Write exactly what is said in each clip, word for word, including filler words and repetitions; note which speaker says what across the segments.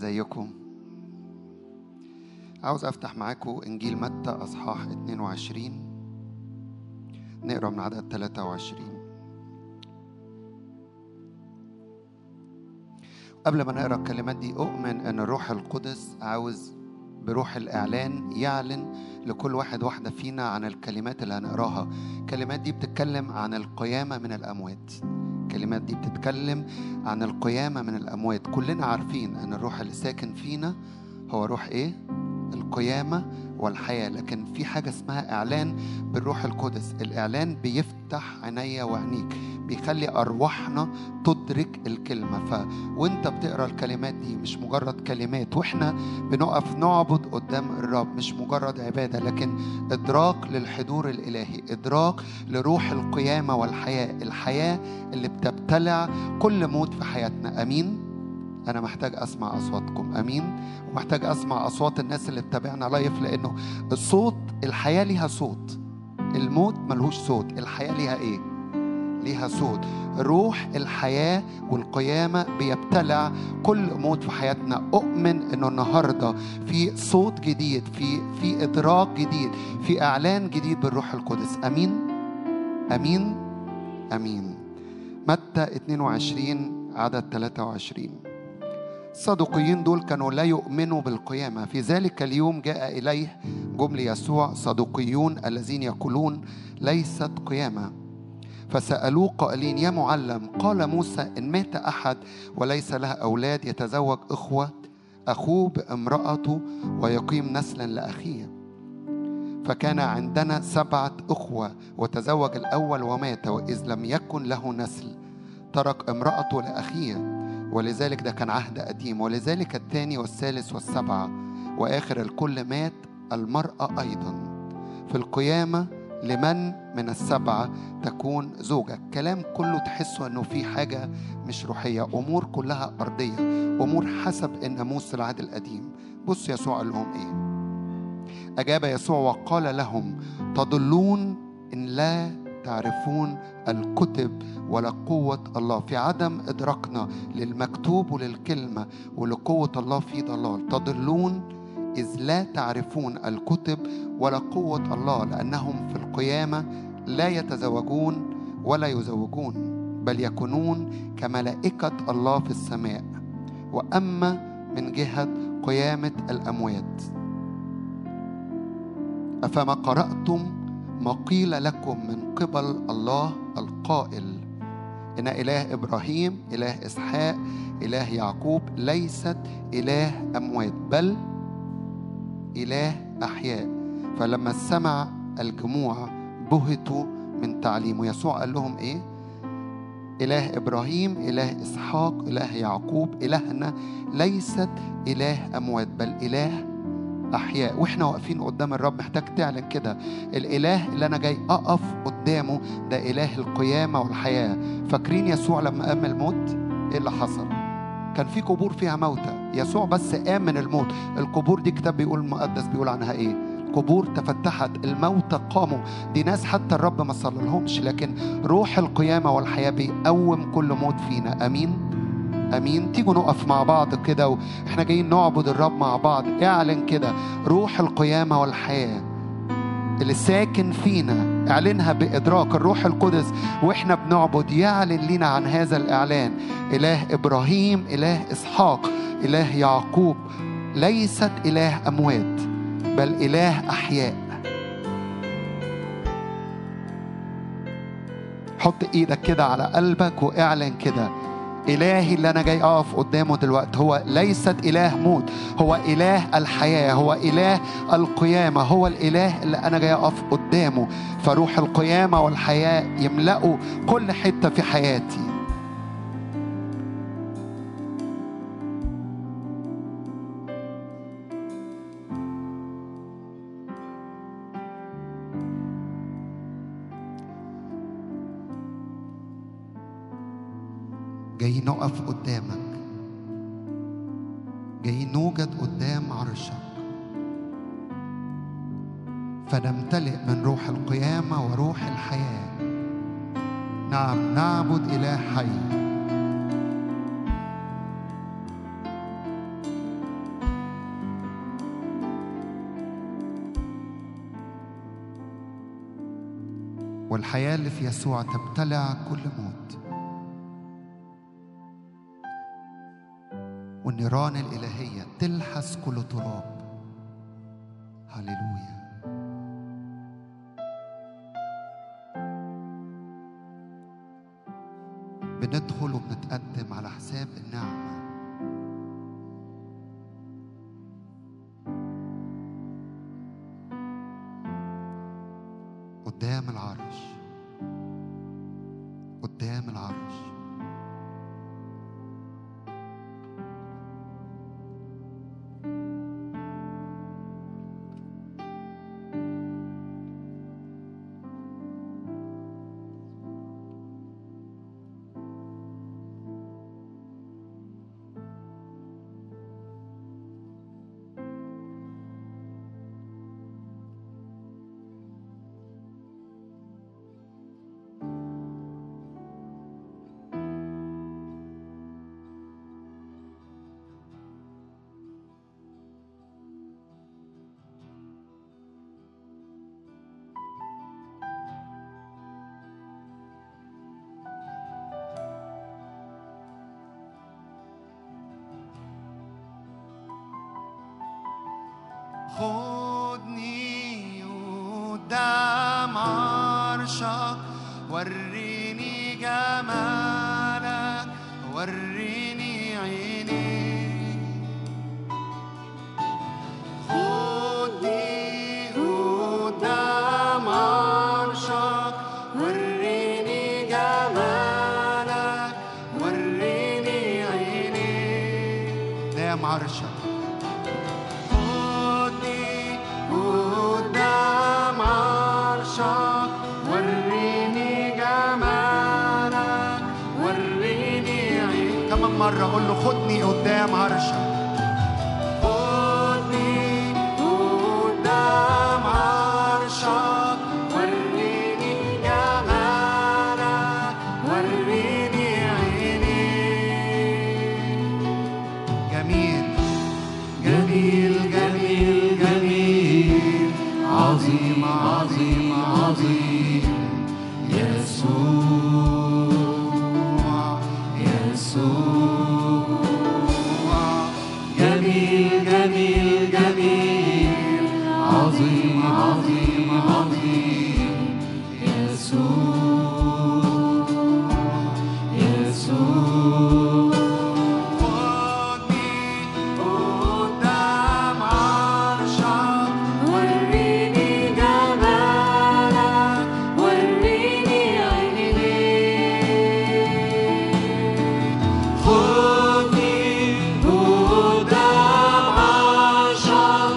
Speaker 1: ازيكم؟ عاوز افتح معاكم انجيل متى اصحاح اتنين وعشرين، نقرا من عدد تلاتة وعشرين. قبل ما نقرا الكلمات دي، اؤمن ان الروح القدس عاوز بروح الاعلان يعلن لكل واحد واحده فينا عن الكلمات اللي هنقراها. الكلمات دي بتتكلم عن القيامه من الاموات. الكلمات دي بتتكلم عن القيامه من الاموات. كلنا عارفين ان الروح اللي ساكن فينا هو روح ايه؟ القيامة والحياة. لكن في حاجة اسمها إعلان بالروح القدس. الإعلان بيفتح عينيا وعينيك، بيخلي أرواحنا تدرك الكلمة. ف وانت بتقرأ الكلمات دي مش مجرد كلمات، واحنا بنقف نعبد قدام الرب مش مجرد عبادة، لكن إدراك للحضور الإلهي، إدراك لروح القيامة والحياة، الحياة اللي بتبتلع كل موت في حياتنا. أمين؟ أنا محتاج أسمع أصواتكم. أمين؟ ومحتاج أسمع أصوات الناس اللي بتابعنا لايف، لأنه الصوت، الحياة ليها صوت، الموت ملهوش صوت. الحياة ليها إيه؟ ليها صوت. روح الحياة والقيامة بيبتلع كل موت في حياتنا. أؤمن إنه النهاردة في صوت جديد، في في إدراك جديد، في إعلان جديد بالروح القدس. أمين؟ أمين؟ أمين. متى اتنين وعشرين عدد تلاتة وعشرين. الصدوقيين دول كانوا لا يؤمنوا بالقيامة. في ذلك اليوم جاء إليه جم ليسوع صدوقيون الذين يقولون ليست قيامة، فسألوه قائلين يا معلم، قال موسى إن مات أحد وليس له أولاد يتزوج أخوة أخوه بامرأته ويقيم نسلا لأخيه. فكان عندنا سبعة أخوة وتزوج الأول ومات، وإذ لم يكن له نسل ترك امرأته لأخيه، ولذلك ده كان عهد قديم. ولذلك الثاني والثالث والسبعة وآخر الكل مات المرأة أيضا. في القيامة لمن من السبعة تكون زوجة. كلام كله تحسوا أنه في حاجة مش روحية، أمور كلها أرضية، أمور حسب الناموس العهد القديم. بص يسوع قال لهم إيه؟ أجاب يسوع وقال لهم تضلون إن لا تعرفون الكتب ولا قوة الله. في عدم إدراكنا للمكتوب وللكلمة ولقوة الله في ضلال. تضلون إذ لا تعرفون الكتب ولا قوة الله، لأنهم في القيامة لا يتزوجون ولا يزوجون، بل يكونون كملائكة الله في السماء. وأما من جهة قيامة الأموات أفما قرأتم ما قيل لكم من قبل الله القائل إن إله إبراهيم إله إسحاق إله يعقوب ليست إله أموات بل إله أحياء. فلما سمع الجموع بهتوا من تعليمه. يسوع قال لهم إيه؟ إله إبراهيم إله إسحاق إله يعقوب إلهنا ليست إله أموات بل إله أحياء. وإحنا واقفين قدام الرب محتاج تعلن كده، الإله اللي أنا جاي أقف قدامه ده إله القيامة والحياة. فاكرين يسوع لما قام الموت إيه اللي حصل؟ كان في قبور فيها موتى، يسوع بس قام من الموت. القبور دي كتاب بيقول المقدس بيقول عنها إيه؟ قبور تفتحت، الموتى قاموا. دي ناس حتى الرب ما صلى لهمش، لكن روح القيامة والحياة بيقوم كل موت فينا. أمين؟ أمين. تيجوا نقف مع بعض كده وإحنا جايين نعبد الرب مع بعض. اعلن كده روح القيامة والحياة اللي ساكن فينا، اعلنها بإدراك الروح القدس وإحنا بنعبد. يعلن لنا عن هذا الإعلان. إله إبراهيم إله إسحاق إله يعقوب ليست إله أموات بل إله أحياء. حط إيدك كده على قلبك واعلن كده، إلهي اللي أنا جاي أقف قدامه دلوقتي هو ليست إله موت، هو إله الحياة، هو إله القيامة، هو الإله اللي أنا جاي أقف قدامه. فروح القيامة والحياة يملأوا كل حتة في حياتي. جاي نقف قدامك، جاي نوجد قدام عرشك، فنمتلئ من روح القيامة وروح الحياة. نعم نعبد إله حي. والحياة اللي في يسوع تبتلع كل موت، والنيران الإلهية تلحس كل تراب. هللويا. بندخل وبنتقدم على حساب النعمة قدام العرش، قدام العرش. خدني قدام عرشك، وريني جمالك، وريني عينيك. خدني قدام عرشك، وريني جمالك، وريني عينيك. قدام عرشك قدام عرشك، وريني جمالك، وريني عينيك. كمان مرة قول له خدني قدام عرشك. خدني قدام عرشك، وريني جمالك، وريني عينيك. جميل جميل جميل جميل، عظيم عظيم عظيم، يسوع يسوع. جميل جميل جميل، عظيم عظيم عظيم، يسوع يسوع.
Speaker 2: خدني قدام عرشك،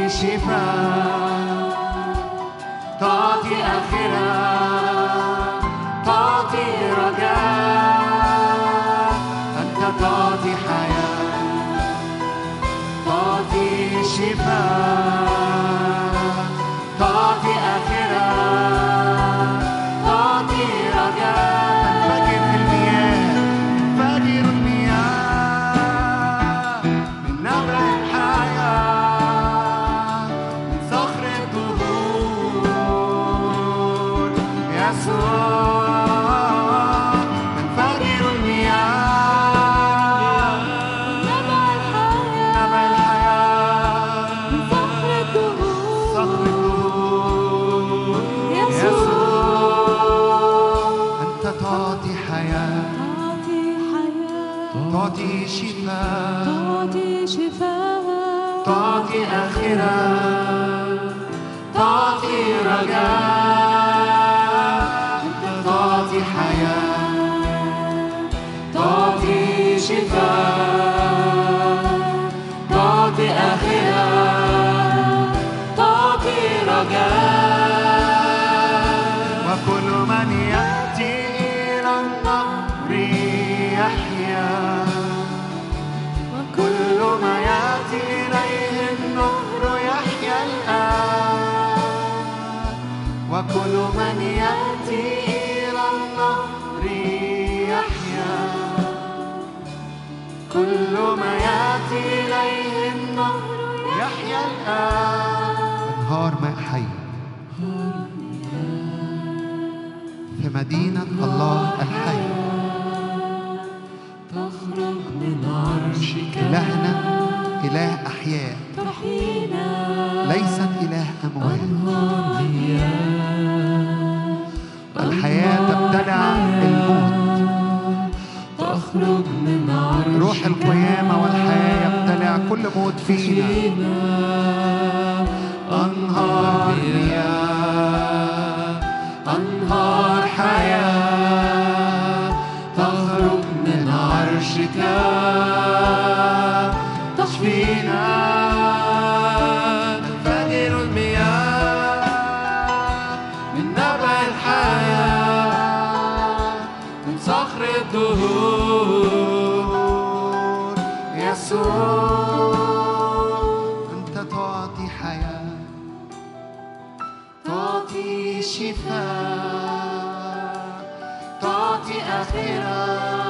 Speaker 1: شفاء، تعطي آخرة، تعطي رجاء. أنت تعطي حياة، تعطي شفاء، تعطي آخرة، تعطي رجاء. تنفجر المياه، تنفجر المياه من نبع الحياة، من صخر الدهور. يسوع تنفجر المياه من نبع الحياة، نبع الحياة من صخر الدهور، صخر الدهور. يسوع أنت تعطي حياة، تعطي حياة، تعطي شفاء، تعطي شفاء، تعطي آخرة، تعطي رجاء. أنت تعطي حياة، تعطي شفاء، تعطي آخرة، تعطي رجاء. وكل من يأتي إلى النهر يحيا، وكل ما يأتي إليه النهر يحيا الآن. وكل من يأتي إلى النهر يحيا، كل ما يأتي إليه النهر يحيا الآن. أنهار ماء حي في مدينة الله الحي، تخرج من عرشك. إلهنا إله أحياء، ليست إله أموات. الحياة تبتلع الموت، تخرج من عرشك. روح القيامة والحياة يبتلع كل موت فينا. أنهار مياه، أنهار حياة، تخرج من عرشك، تشفينا. تنفجر المياه من نبع الحياة، من صخر الدهور. يسوع أنت تعطي حياة، تعطي شفاء، تعطي آخرة،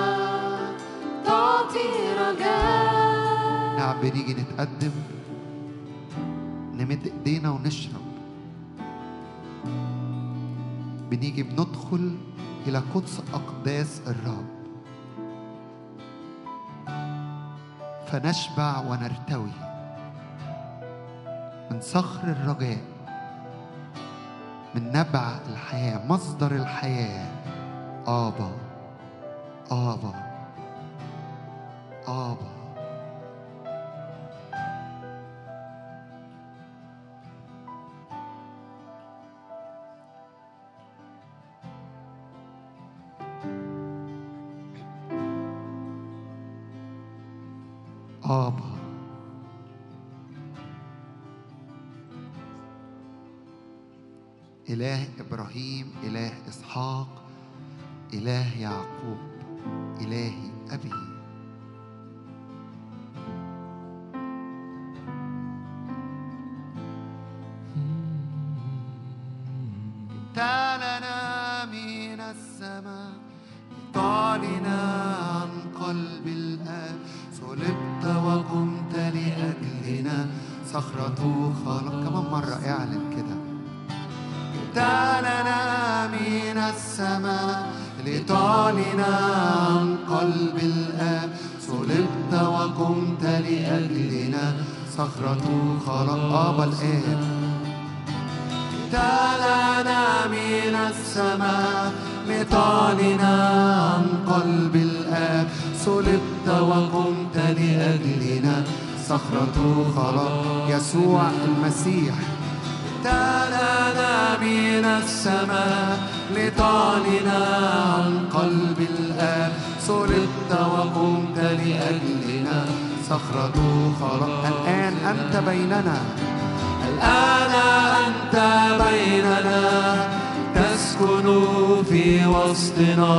Speaker 1: تعطي رجاء. نعم بنيجي نتقدم، نمد ايدينا ونشرب. بنيجي بندخل إلى قدس أقداس الرب، فنشبع ونرتوي من صخر الرجاء، من نبع الحياة، مصدر الحياة. آبا آبا آبا. آبا إله إبراهيم، إله إسحاق، إله يعقوب، إلهي أبي. تعالنا من السماء، طالنا عن قلب الآب، صلبت وقمت لأجلنا، صخرة خلق. كمان مرة اعلن كده. تعالنا من السماء، لطالنا عن قلب الآب، صلبت وقمت لأجلنا، صخرة خلق. آبا الآب. تعالنا من السماء، لطالنا عن قلب الآب، صلبت وقمت لأجلنا، صخرة خلق. يسوع المسيح. تعالنا من السماء، لطالنا عن قلب الآب، صلبت وقمت لأجلنا، صخرة خلق. الآن أنت بيننا،
Speaker 2: الآن أنت بيننا تسكن في وسطنا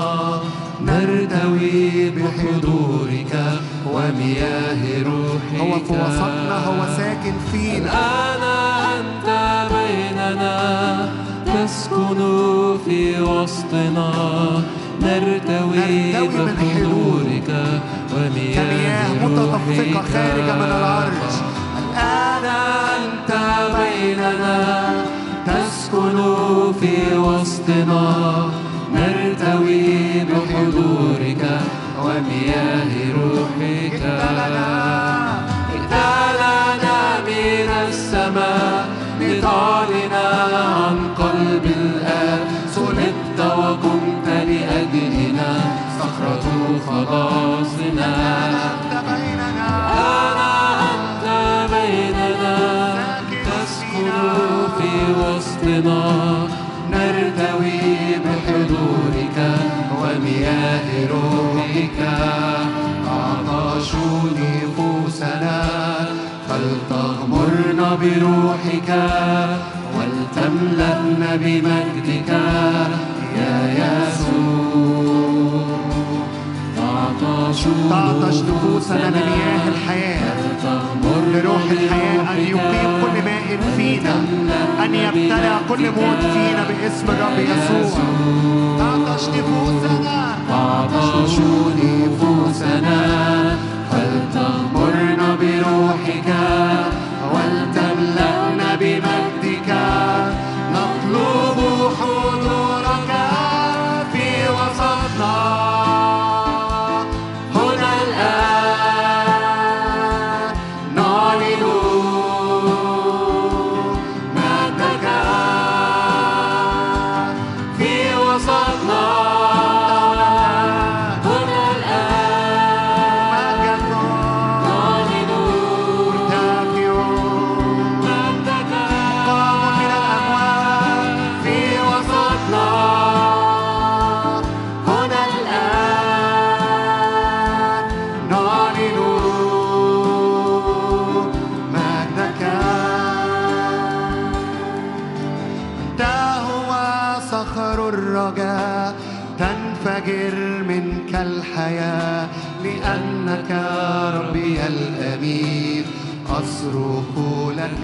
Speaker 2: نرتوي بحضورك ومياه روحك.
Speaker 1: هو في وسطنا، هو ساكن فينا.
Speaker 2: الآن أنت بيننا تسكن في وسطنا نرتوي بحضورك ومياه
Speaker 1: متدفقة خارجة من العرش.
Speaker 2: الآن أنت بيننا تسكن في وسطنا نرتوي بحضورك ومياه روحك. جئت لنا من السماء لتعلن عن قلب الآب. صلبت وقمت لأجلنا صخرة خلاصنا. الآن أنت بيننا تسكن في وسطنا نرتوي بحضورك ومياه روحك. عطشوا نفوسنا فلتغمرنا بروحك ولتملأنا بمجدك يا يسوع.
Speaker 1: تعطش نفوسنا لمياه الحياة، لروح الحياة أن يقيم كل ماء فينا، أن يبتلع كل موت فينا باسم الرب يسوع. تعطش نفوسنا،
Speaker 2: تعطش نفوسنا فلتغمرنا بروحك ولتملأنا بمجدك. نطلب حضورك في وسطنا هنا الآن. نعلن مجدك في وسطنا هنا الآن. نعلن مجدك
Speaker 1: قام من الأموات
Speaker 2: في وسطنا هنا الآن.
Speaker 1: نعلن مجدك. أنت هو صخر الرجاء، تنفجر منك الحياة، لأنك ربي الأمين أصرخ لك.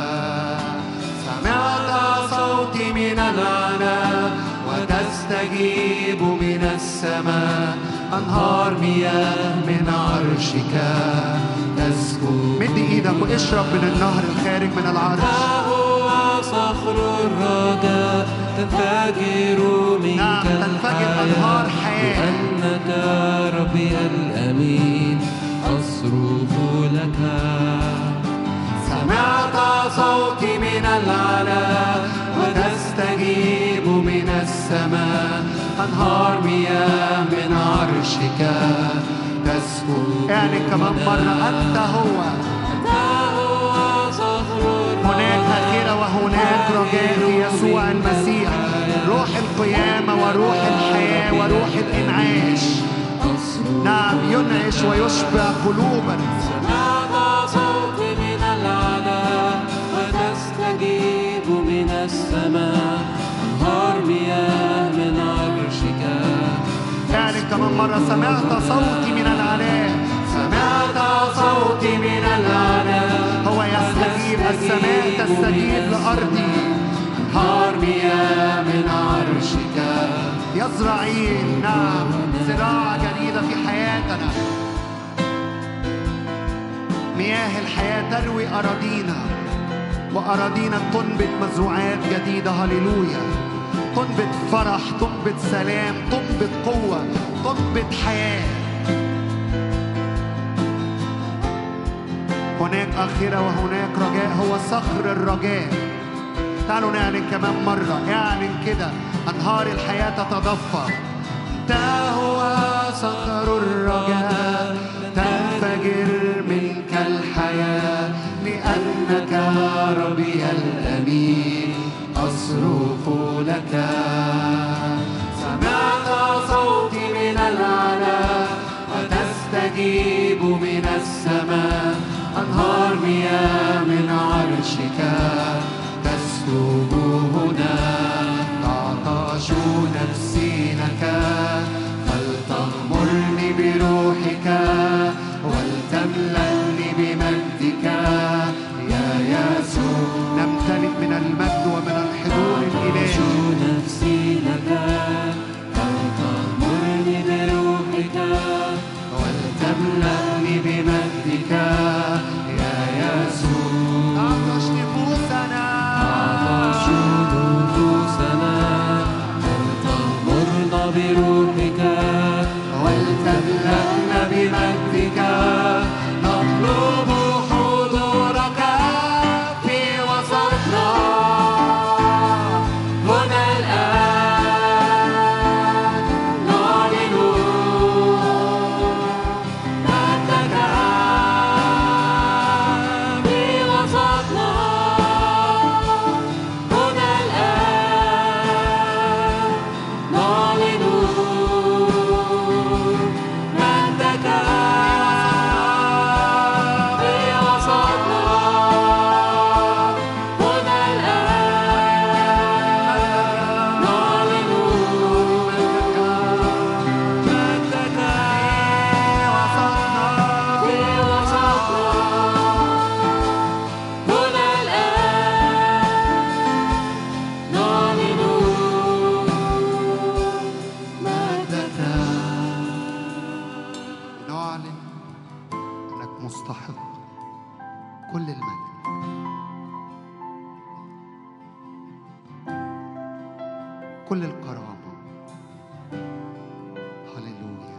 Speaker 1: سمعت صوتي من العلا وتستجيب من السماء. أنهار مياه من عرشك تسكب. مد إيدك واشرب من النهر الخارج من العرش.
Speaker 2: هو صخر الرجاء تنفجر منك
Speaker 1: نعم، تنفجر أنهار حياة.
Speaker 2: لأنك ربي الأمين أصرخ لك.
Speaker 1: سمعت صوتي من العلا وتستجيب من السماء. أنهار مياه من عرشك تسكب. يعني كمان مرة أنت هو.
Speaker 2: أنت هو صخر
Speaker 1: هناك خيرة وهناك رجاء في يسوع المسيح، روح القيامة وروح الحياة وروح الإنعاش. نعم، ينعش ويشبع قلوبنا.
Speaker 2: سمعت صوتي من العلا وتستجيب من السماء. أنهار مياه من عرشك.
Speaker 1: يعني كمان مرة سمعت صوتي من العلا. سمعت صوتي من العلا. هو يستجيب، السماء تستجيب لأرضي. أنهار مياه من عرشك يزرعين. نعم، زراعة جديدة في حياتنا. مياه الحياة تروي أراضينا، وأراضينا تنبت مزروعات جديدة. هللويا. تنبت فرح، تنبت سلام، تنبت قوة، تنبت حياة. هناك آخرة وهناك رجاء. هو صخر الرجاء. تعالوا نعلن كمان مرة، اعلن كده. أنهار الحياة تتضفر. أنت هو صخر الرجاء، تنفجر منك الحياة، لأنك ربي الأمين أصرخ لك. سمعت صوتي من العلا وتستجيب من السماء. أنهار مياه من عرشك كل الكرامة. هللويا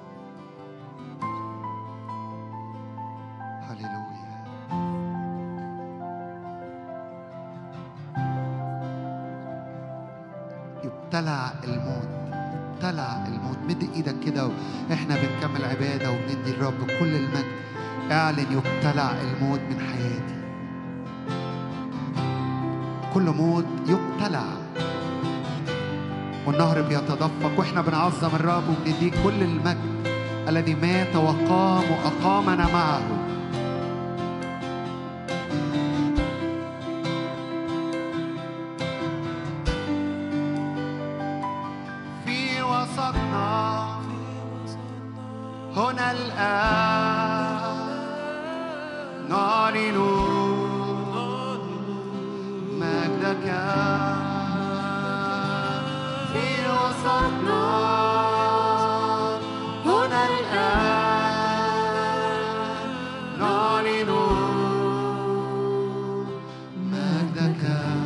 Speaker 1: هللويا. يبتلع الموت، يبتلع الموت. مد ايدك كده واحنا بنكمل عبادة وبندي الرب كل المجد. اعلن يبتلع الموت من حياتي. كل موت يبتلع والنهر بيتدفق واحنا بنعظم الرب وبنديه كل المجد الذي مات وقام وأقامنا معه. في وسطنا هنا الآن نعلن مجدك في وسطنا هنا الآن نعلن مجدك.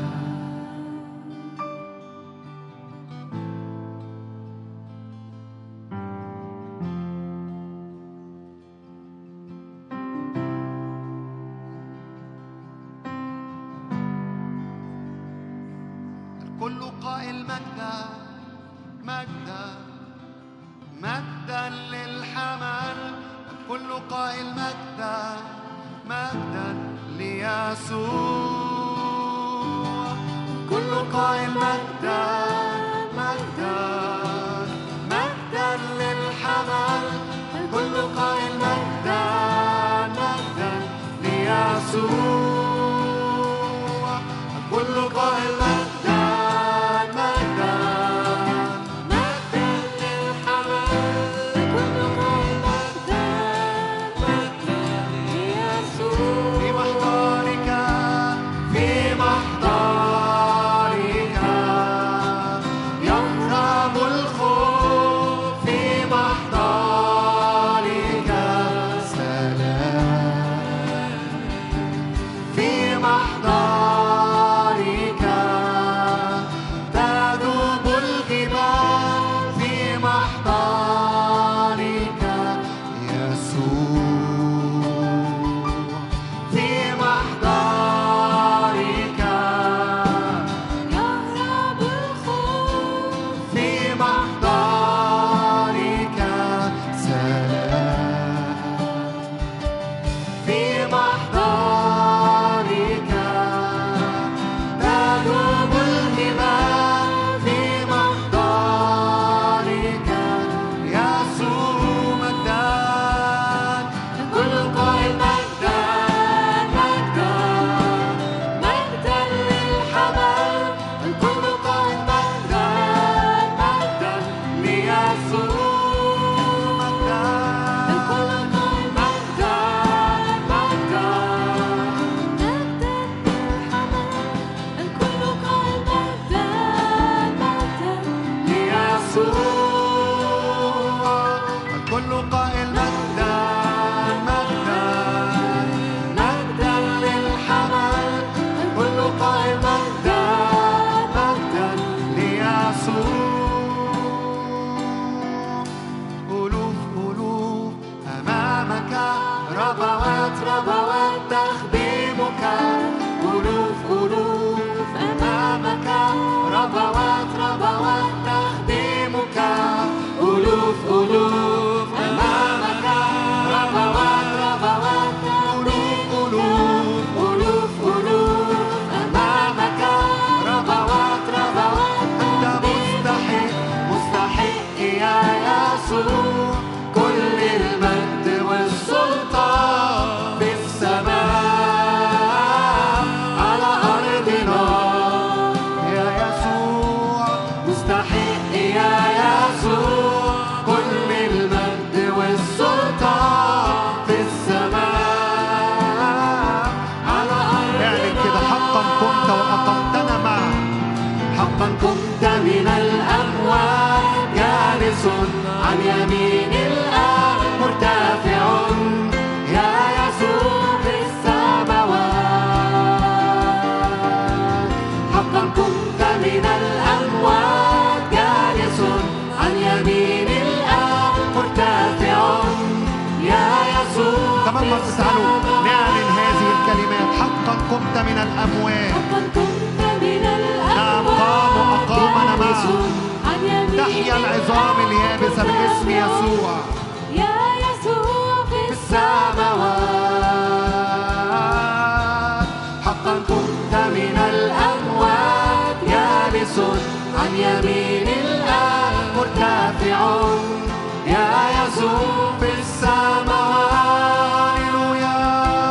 Speaker 1: الكل قائل مجدا مجدا مجدا للحمل. الكل قائل مجدا مجدا ليسوع. الكل قائل مجدا مجدا مجدا للحمل. الكل قائل مجدا مجدا ليسوع. الكل قائل مجدا عن يمين الآب مرتفع يا يسوع في السماوات. حقا كنت من الأموات قمت من الأموات.
Speaker 3: حقا قمت من الأموات.
Speaker 1: نعم قام وأقامنا معه.
Speaker 3: عن يمين
Speaker 1: تحيا العظام اليابسة باسم يسوع.
Speaker 3: يا يسوع في
Speaker 1: السماوات. حقا قمت من الأموات جالس عن يمين الآب مرتفع يا يسوع في السماوات. هللويا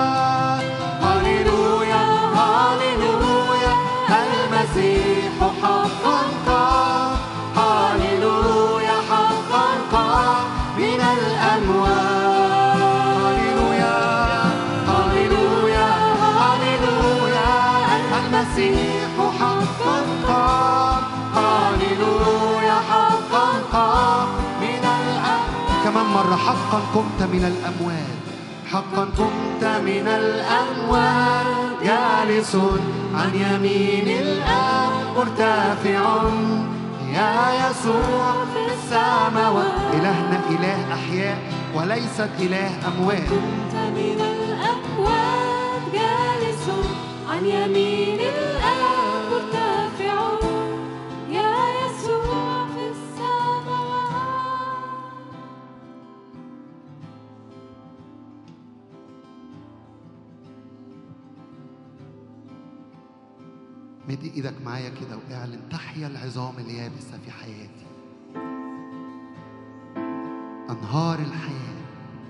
Speaker 1: هللويا هللويا المسيح حقا قام. هللويا حقا قام من الأموات. هللويا هللويا هللويا المسيح حقا قام. هللويا حقا قام من الأموات. كمان مرة حقا قمت من الأموات. حقا قمت من الأموات جالس عن يمين الآب مرتفع يا يسوع في السماوات. إلهنا إله أحياء وليست إله أموات.
Speaker 3: قمت من الأموات جالس عن يمين الآب مرتفع يا يسوع في السماوات.
Speaker 1: مد ايدك معايا كده واعلن تحيا العظام اليابسة في حياتي. أنهار الحياة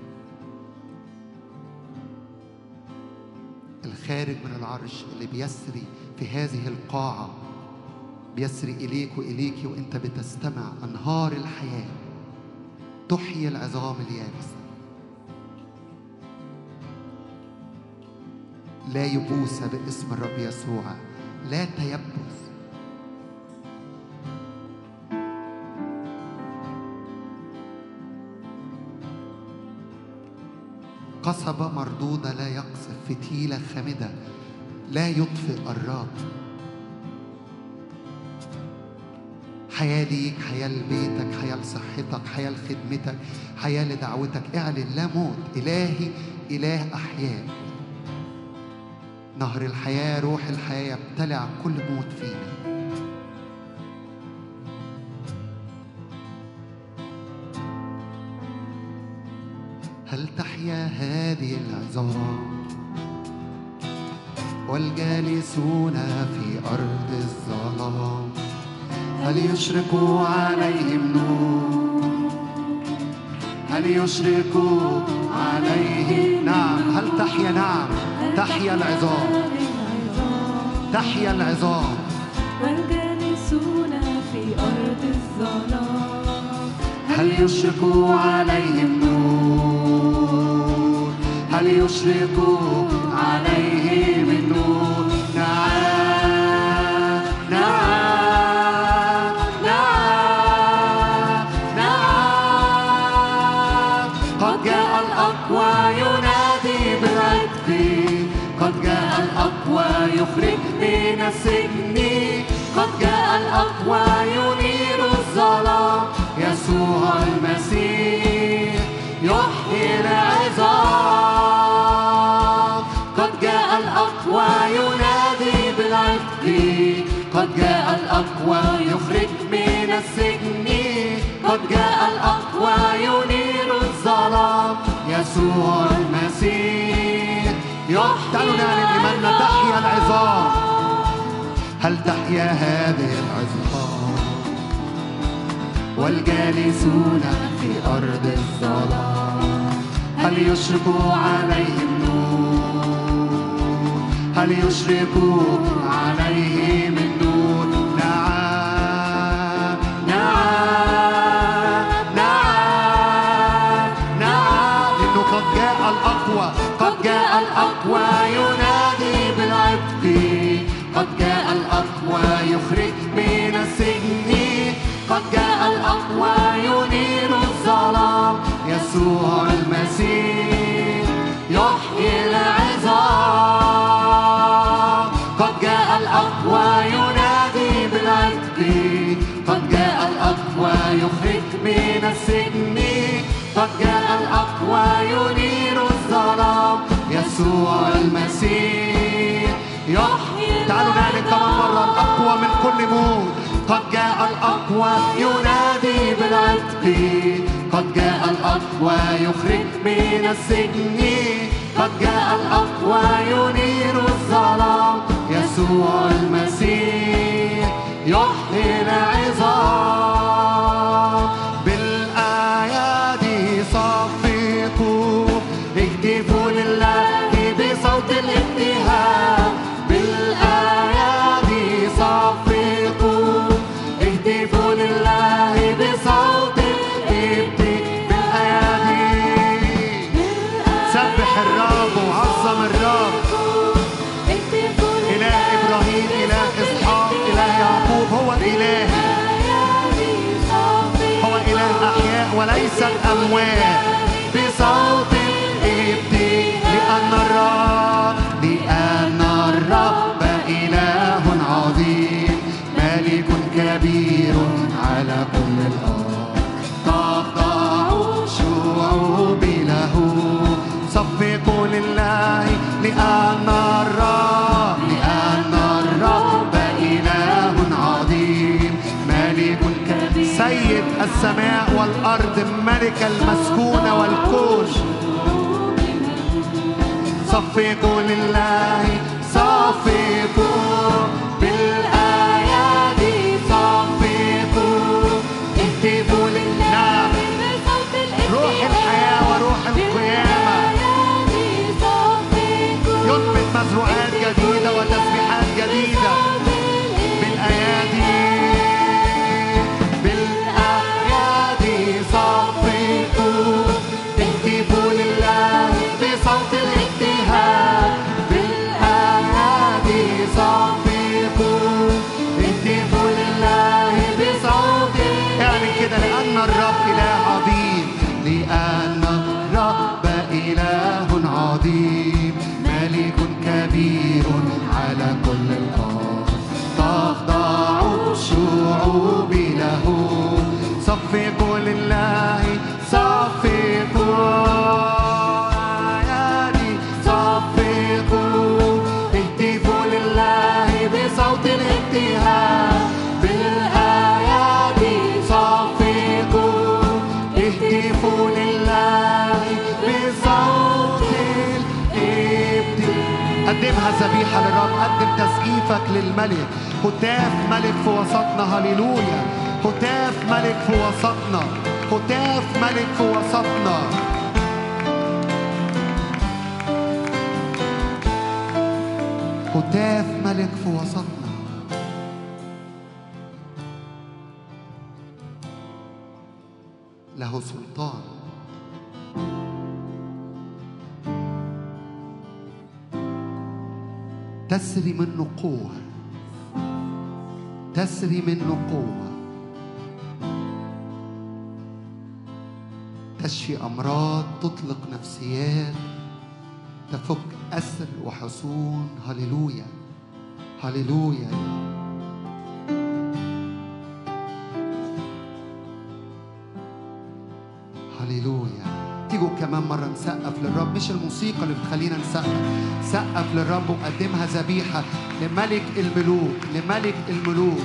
Speaker 1: الخارج من العرش اللي بيسري في هذه القاعة بيسري إليك وإليك وإنت بتستمع. أنهار الحياة تحيي العظام اليابسة. لا يبوس باسم الرب يسوع. لا تيبس. قصبة مردودة لا يقصف. فتيلة خامدة لا يطفئ الراب. حياة ليك، حياة لبيتك، حياة لصحتك، حياة لخدمتك، حياة لدعوتك. اعلن لا موت. إلهي إله أحياء. نهر الحياة روح الحياة يبتلع كل موت فينا. هل تحيا هذه العظام والجالسون في أرض الظلام؟ هل يشرق عليهم نور؟ هل يشرق عليهم؟ نعم. هل تحيا؟ نعم تحيا العظام. تحيا العظام
Speaker 3: والجالسون في أرض الظلام.
Speaker 1: هل يشرق عليهم نور؟ هل يشرق عليهم النور؟ نعم نعم نعم نعم. قد جاء الأقوى ينادي بالعتق. قد جاء الأقوى يخرج من السجن. قد جاء الأقوى ينير الظلام. يسوع المسيح يحيي العظام. قد جاء الأقوى ينادي بالعتق. قد جاء الأقوى يخرج من السجن. قد جاء الأقوى ينير الظلام. يسوع المسيح تعالوا نعلن إيماننا. تحيا العظام. هل تحيا هذه العظام والجالسون في أرض الظلام؟ هل يشرق عليهم نور؟ هل يشرق عليهم النور؟ نعم نعم نعم نعم. لأنه قد جاء الأقوى. قد جاء الأقوى ينادي بالعتق. قد جاء الأقوى يخرج من السجن. قد جاء الأقوى ينير الظلام. يسوع المسيح يحيي العظام. قد جاء الأقوى ينادي بالعتق. قد جاء الأقوى يخرج من السجن. قد جاء الأقوى ينير الظلام. يسوع المسيح يحيي. تعالوا نعلن كمان مرة الأقوى من كل موت. قد جاء الأقوى ينادي بالعتق، قد جاء الأقوى يخرج من السجن، قد جاء الأقوى ينير الظلام. يسوع المسيح يحيي العظام. بالأيادي صفقوا، اهتفوا لله بصوت الابتهاج. بالأيادي صفقوا، اهتفوا لله بصوت الابتهاج. بالأيادي سبح الرب وعظم الرب. إله إبراهيم، إله إسحاق، إله يعقوب، هو الإله، هو إله أحياء وليس الأموات. بصوت الابتهاج لأن الرب، لأن الرب إله عظيم، ملك كبير على كل الأرض. تخضع شعوب له، صفقوا لله لأن الرب، لأن الرب إله عظيم، ملك كبير، سيد السماء والأرض، ملك المسكون والكون. صفقوا لله، صفقوا بالأيادي، صفقوا اهتفوا لله. روح الحياة وروح القيامة ينبت مزروعات جديدة وتسبيحات جديدة. بالأيادي، بالأيادي صفقوا، اهتفوا لله بصوت الابتهاج. بالأيادي صفقوا، اهتفوا لله بصوت. يعني كده لأن الرب إله عظيم، لأن الرب إله عظيم، ملك كبير على كل الأرض. تخضع الشعوب له، صفقوا لله، صفقوا أيادي، صفقوا اهتفوا لله بصوت الابتهاج. بالأيادي صفقوا، اهتفوا لله بصوت الابتهاج. قدمها ذبيحة للرب، قدم تسقيفك للملك. هتاف ملك في وسطنا، هللويا. هتاف ملك في وسطنا، هتاف ملك في وسطنا. هتاف ملك في وسطنا. له سلطان. تسري منه قوة، تسري منه قوة، تشفي أمراض، تطلق نفسيات، تفك أسر وحصون. هللويا، هللويا. هللويا. تيجوا كمان مرة نسقف للرب، مش الموسيقى اللي بتخلينا نسقف، سقف للرب وقدمها ذبيحة لملك الملوك، لملك الملوك.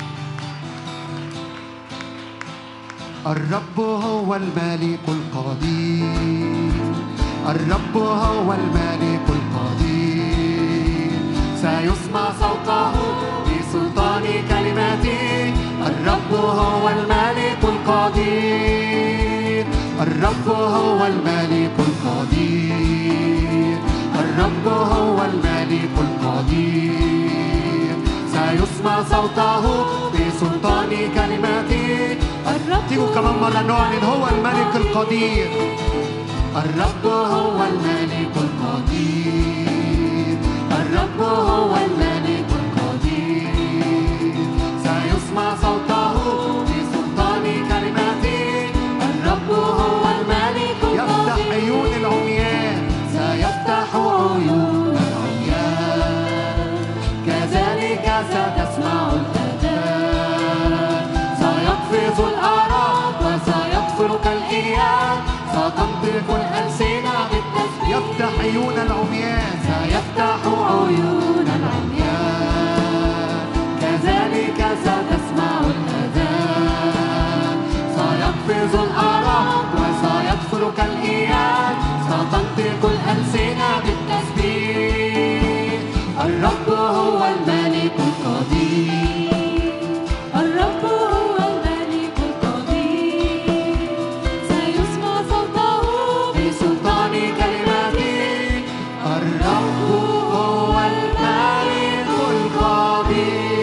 Speaker 1: الرب هو الملك القدير، الرب هو الملك القدير، سيسمع صوته بسلطان كلماته. الرب هو الملك القدير، الرب هو الملك القدير، الرب هو الملك القدير، سيسمع صوته بسلطان كلماته. تيجوا كمان مرة نعلن هو الملك القدير. الرب هو الملك القدير، الرب هو الملك القدير، سيسمع صوته بسلطان كلماته. الرب هو الملك القدير. يفتح عيون العميان، سيفتح عيون العميان، كذلك ستسمع الآذان، سيقفز الأعراض وسيطفل كالإياب، ستنطق الألسنة بالتسبيح. يفتح عيون العميان، سيفتح عيون العميان،
Speaker 3: الرب هو الملك القدير، الرب هو الملك القدير، سيسمع صوته بسلطان كلمته. الرب هو الملك القدير.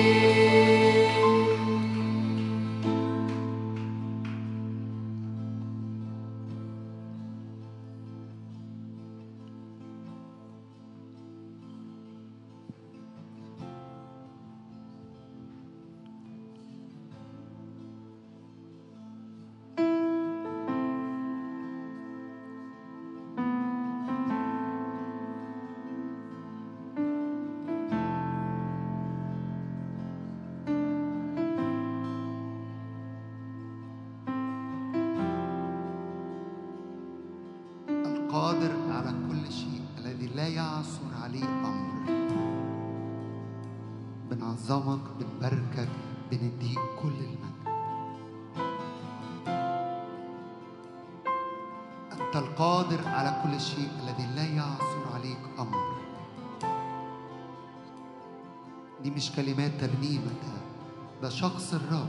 Speaker 1: القادر على كل شيء الذي لا يعثر عليه أمر. بنعظمك، بنباركك، بنديك كل المجد. أنت القادر على كل شيء الذي لا يعثر عليك أمر. دي مش كلمات ترنيمة، ده شخص الرب.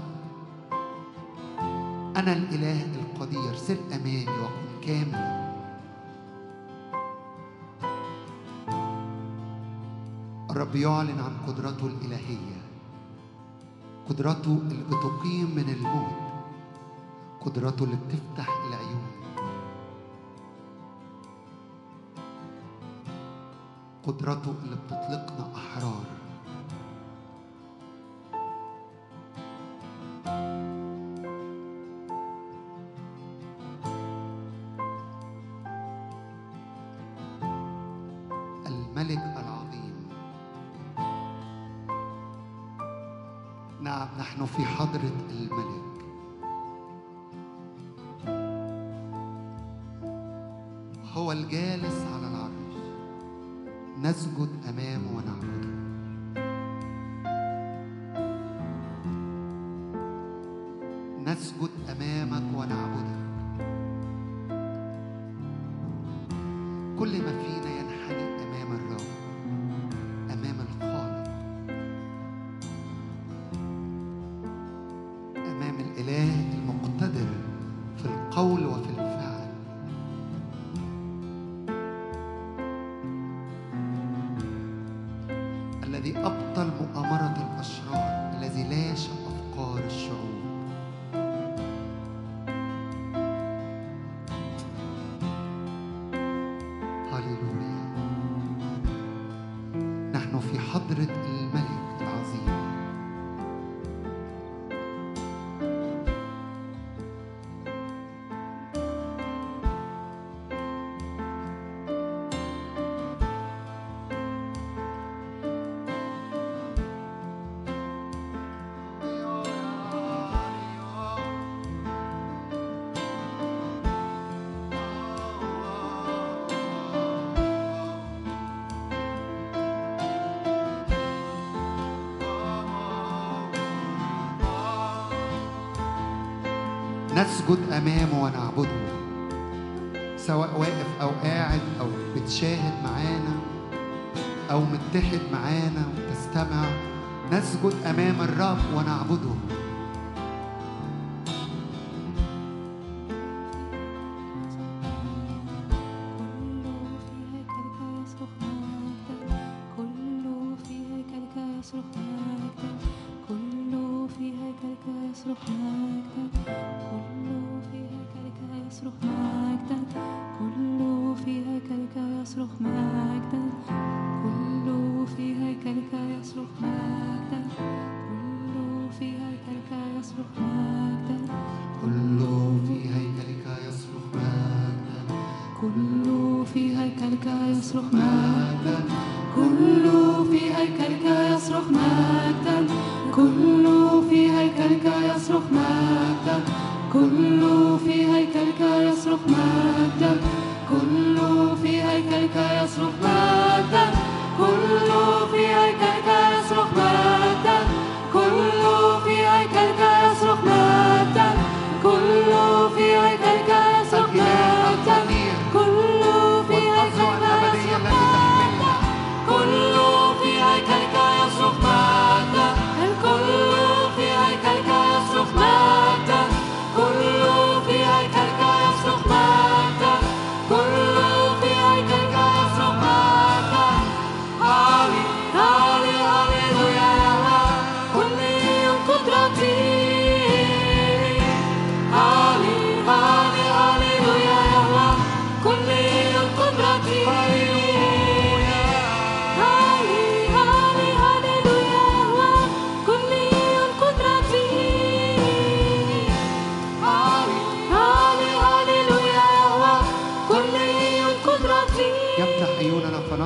Speaker 1: أنا الإله القدير، سر أمامي وكن كامل. الرب يعلن عن قدرته الإلهية، قدرته اللي بتقيم من الموت، قدرته اللي بتفتح العيون، قدرته اللي بتطلقنا أحرار. الملك العظيم. نعم، نحن في حضرة الملك. هو الجالس على العرش، نسجد أمامه ونعبده. نسجد أمامك ونعبدك. كل ما فينا ينحني أمام الرب، أمام الخالق، أمام الإله المقتدر في القول وفي الفعل. الذي أبطل مؤامرة الأشرار، الذي لاشى أفكار الشعوب. هللويا. نحن في حضرة الملك العظيم. نسجد أمامه ونعبده، سواء واقف أو قاعد أو بتشاهد معانا أو متحد معانا وتستمع. نسجد أمام الرب ونعبده. الإله القدير والأزرع الأبدية التي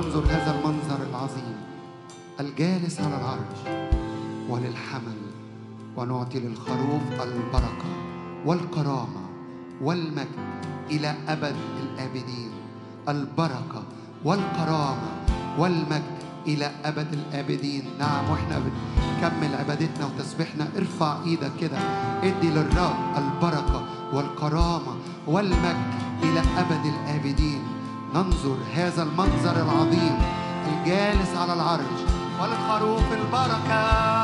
Speaker 1: ننظر هذا المنظر العظيم، الجالس على العرش وللحمل، ونعطي للخروف البركة والكرامة والمجد إلى أبد الآبدين. البركة والكرامة والمجد إلى أبد الآبدين. نعم، وإحنا بنكمل عبادتنا وتسبيحنا ارفع إيدك كده، ادي للرب البركة والكرامة والمجد إلى أبد الآبدين. ننظر هذا المنظر العظيم، الجالس على العرش والخروف البركة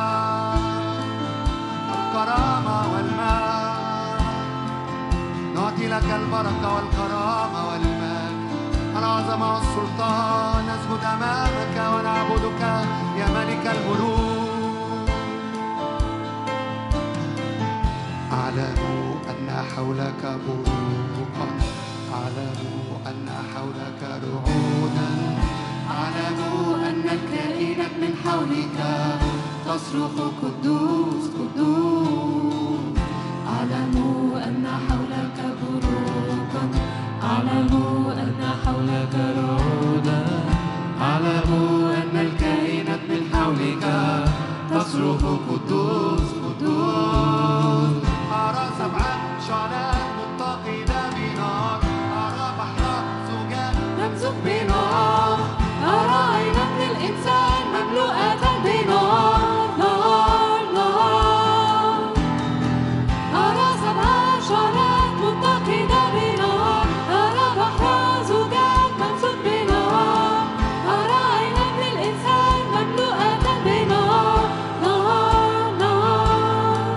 Speaker 1: الكرامة والمجد. نعطي لك البركة والكرامة والمجد، العظمة والسلطان. نسجد أمامك ونعبدك يا ملك الملوك. أعلنوا أن حولك بروقا، أعلنوا أن حولك رعودا، أعلنوا أن الكائنات من حولك تصرخ قدوس قدوس. أعلنوا أن حولك بروقا، أعلموا أن حولك رعودا، أعلموا أن الكائنات من حولك تصرخ قدوس قدوس. أرى سبعة شعلات متقدة بنار، أرى بحر زجاج ممزوج بنار، أرى عينا من الإنسان مملوءة بنار نار نار. أرى سبعة شعلات متقدة بنار، أرى بحر زجاج ممزوج بنار، أرى عينا من الإنسان مملوءة بنار نار نار.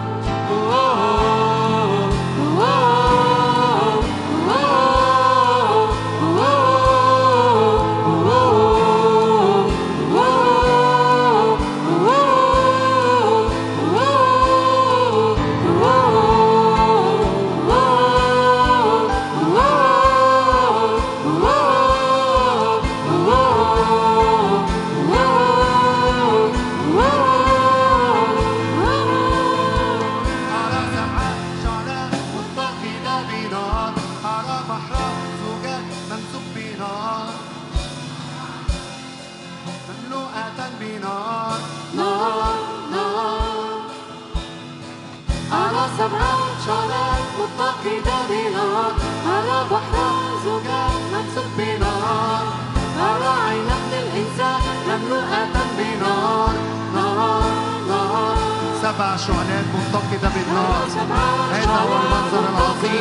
Speaker 1: متقدة بنار، أرى بحر زجاج ممسوك بنار، أرى عينا من الإنسان مملوءة بنار نار نار. سبع شعلات متقدة بالنار، هذا هو المنظر العظيم.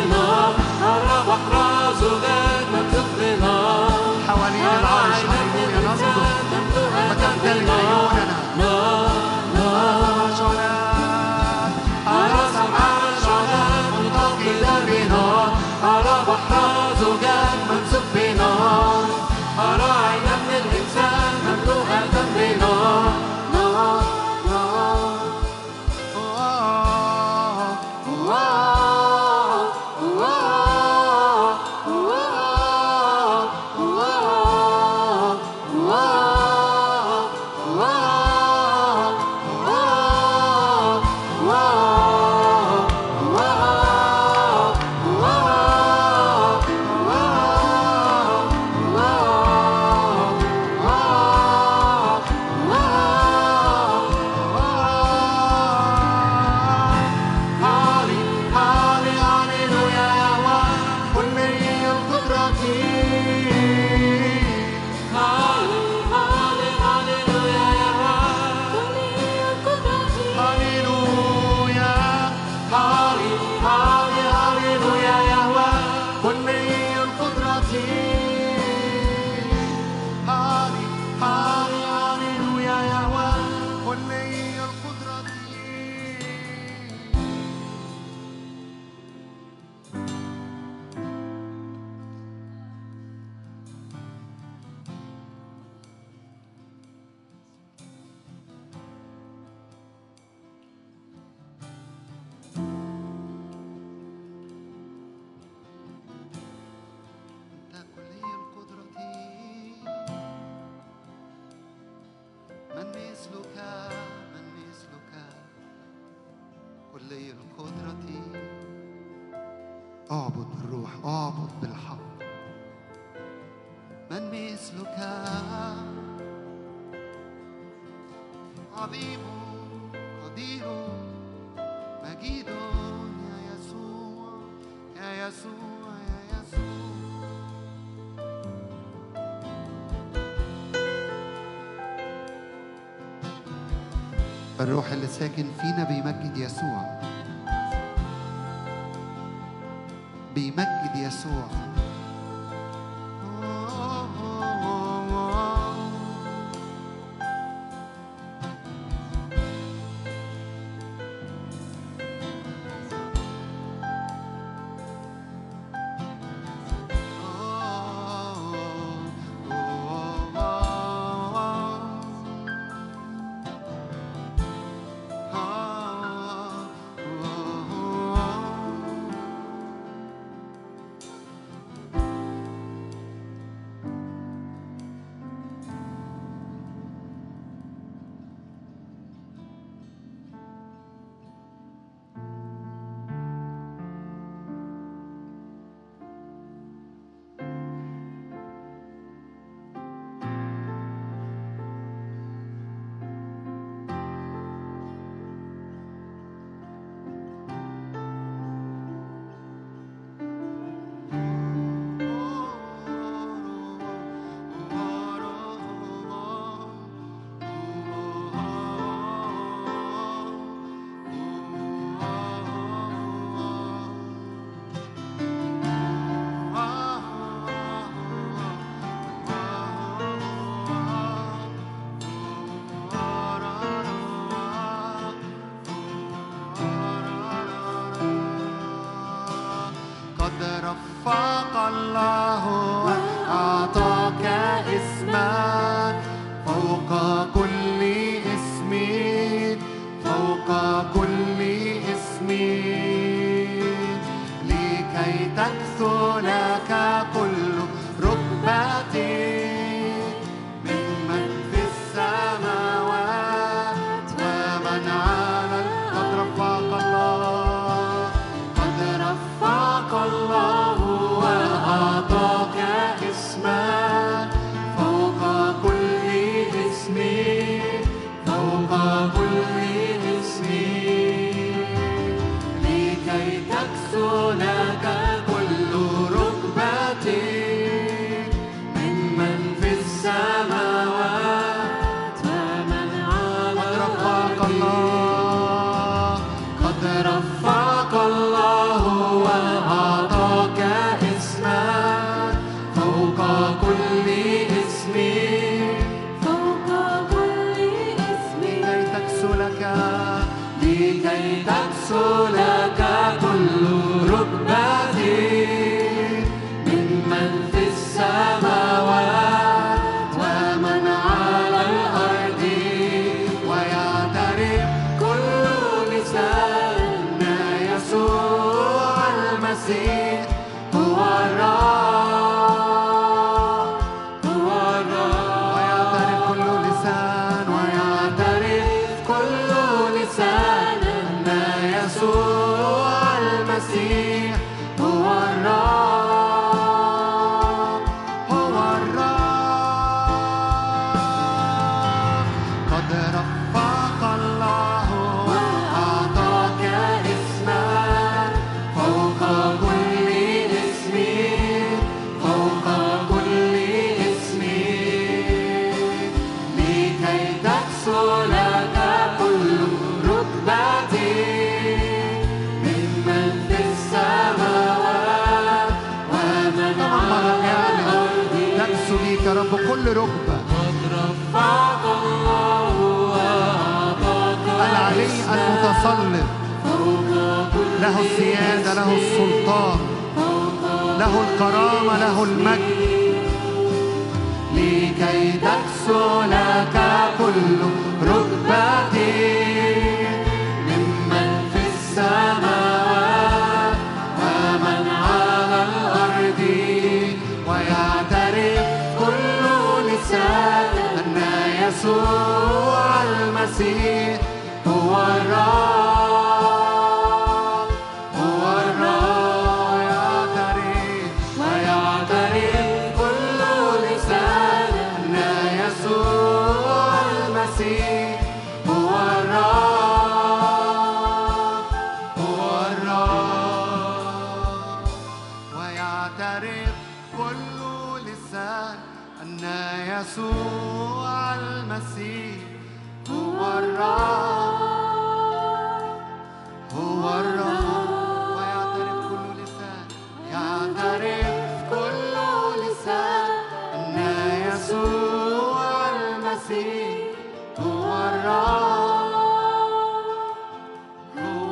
Speaker 1: أرى بحر زجاج ممسوك بنار، حوالين العرش هللويا ننظر وتمتلئ عيوننا. سبع شعلات، أرى سبع شعلات متقدة بنار، أرى بحر زجاج ممسوك بنار، أرى عينا من الإنسان مملوءة بنار نار نار. اعبد بالروح، اعبد بالحق. من مثلك عظيم قدير مجيد يا يسوع يا يسوع يا يسوع. الروح اللي ساكن فينا بيمجد يسوع، بيمجد يسوع. له السيادة، له السلطان، له الكرامة، له المجد، لكي تكسو لك كل ركبة ممن في السماوات ومن على الأرض، ويعترف كل لسان أن يسوع المسيح هو الرب. هو يسوع المسيح هو الرب هو الرب. ويعترف كل لسان يعترف كل لسان أن يسوع المسيح هو الرب هو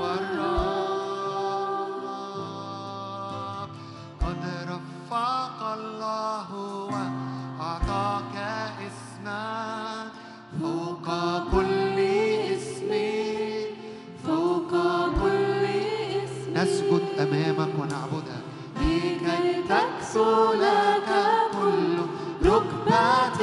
Speaker 1: الرب. قد رفعك الله وأعطاك اسما فوق كل اسم فوق كل اسم. نسجد أمامك ونعبدك لكي تكسو لك كل ركبة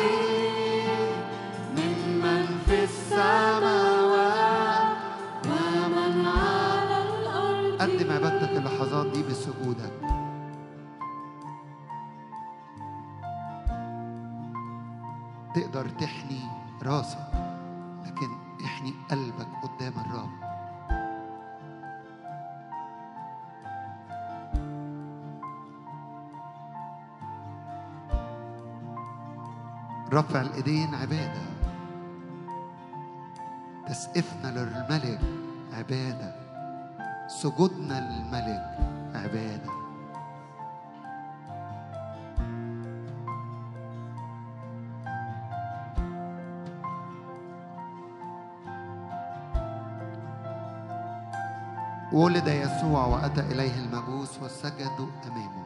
Speaker 1: ممن في السماوات ومن على الأرض. قدم عبادتك اللحظات دي بسجودك. تقدر تحني راسك لكن احني قلبك قدام الرب. رفع الايدين عبادة، تسقفنا للملك عبادة، سجودنا للملك عبادة. ولد يسوع وأتى إليه المجوس وسجدوا أمامه.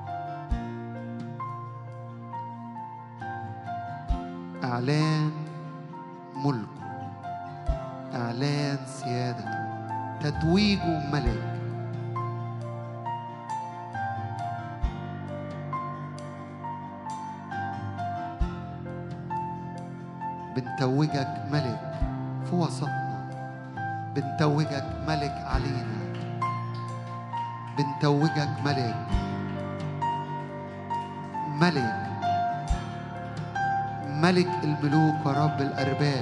Speaker 1: إعلان ملكه، إعلان سيادته، تتويجه ملك. بنتوجك ملك في وسطنا، بنتوجك ملك علينا، بنتوجك ملك ملك ملك الملوك ورب الأرباب.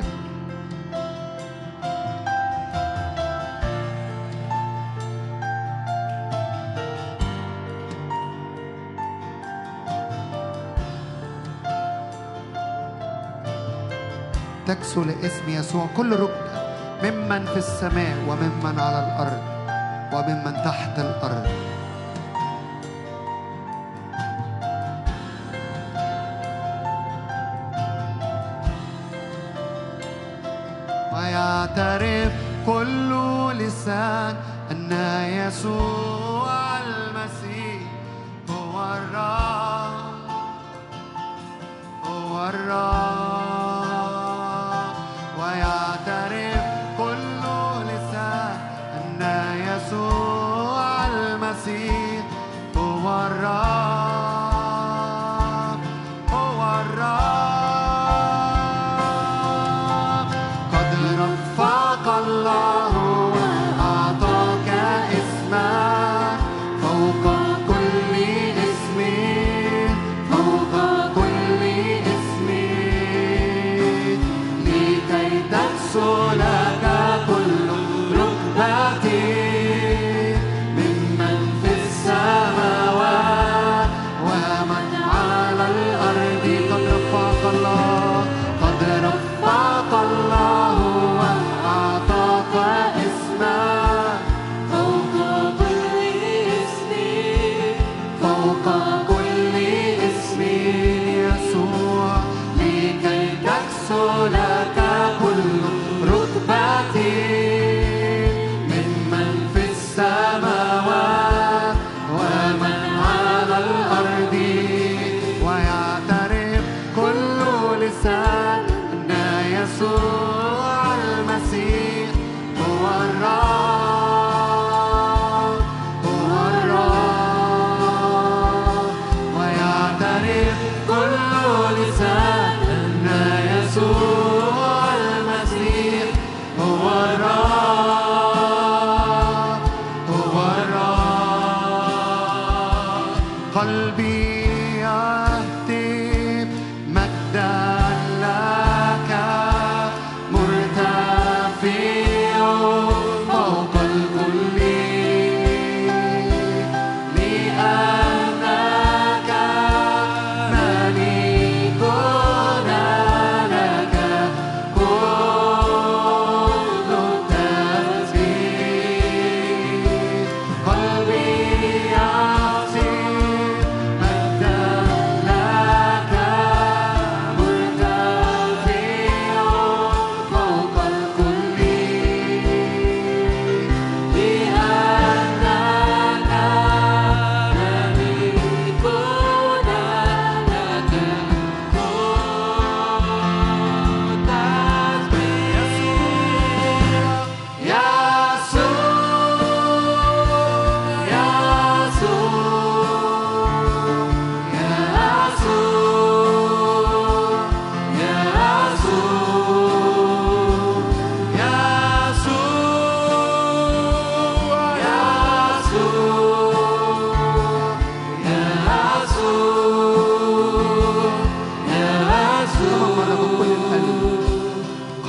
Speaker 1: تكسو لاسم يسوع كل ركبة ممن في السماء وممن على الأرض وممن تحت الأرض. ويعترف كل لسان أن يسوع المسيح هو الرب هو الرب. ويعترف كل لسان أن يسوع المسيح هو الرب هو الرب. قد رفعك الله وأعطاك اسما فوق كل اسم فوق كل اسم لكي تكسو لك كل ركبة ممن في السماوات ومن على الأرض. قد رفعك الله قد رفعك الله وأعطاك اسما فوق كل اسم فوق كل اسم يسوع لكي تكسو لك كل ركبة ممن في السماوات ومن على الأرض. ويعترف كل لسان أن يسوع المسيح هو الرب هو الرب. ويعترف كل لسان أن يسوع المسيح هو الرب هو الرب. قلبي يهتف مجدا لك مرتفع فوق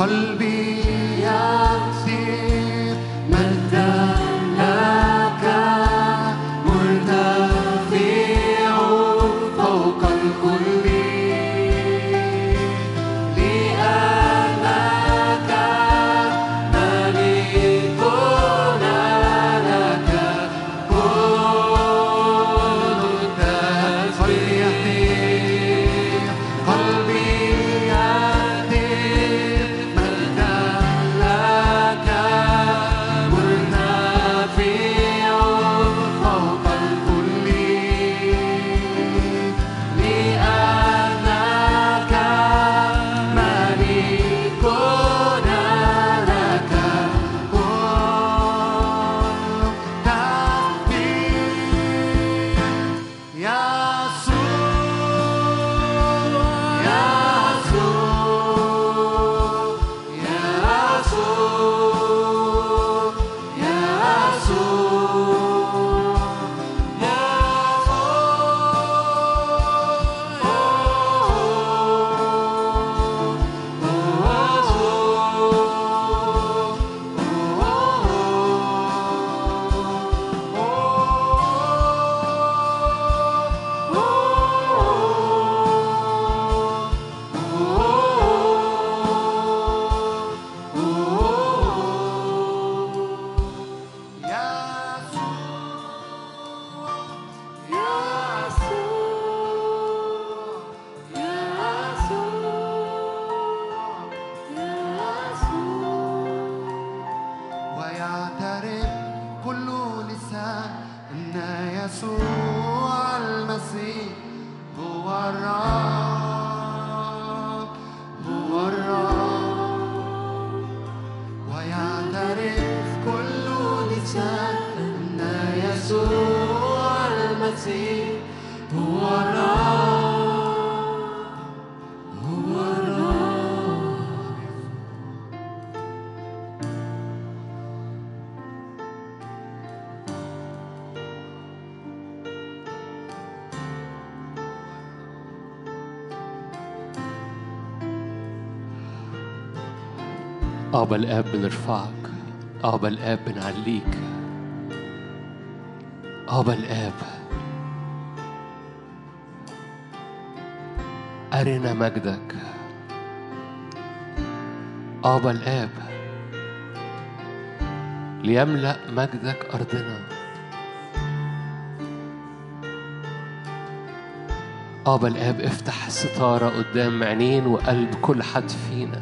Speaker 1: قلبي يهتف مجدا لك مرتفع فوق الكل لأنك ملكنا لك كل التسبيح قلبي يهتف مجدا لك مرتفع فوق الكل لأنك ملكنا لك كل تسبيح ويعترف كل لسان أن يسوع المسيح هو الرب هو الرب ويعترف كل لسان أن يسوع المسيح هو الرب هو الرب
Speaker 4: أبا الآب بنرفعك، أبا الآب بنعليك، أبا الآب أرنا مجدك، أبا الآب ليملأ مجدك أرضنا، أبا الآب افتح الستارة قدام عينين وقلب كل حد فينا.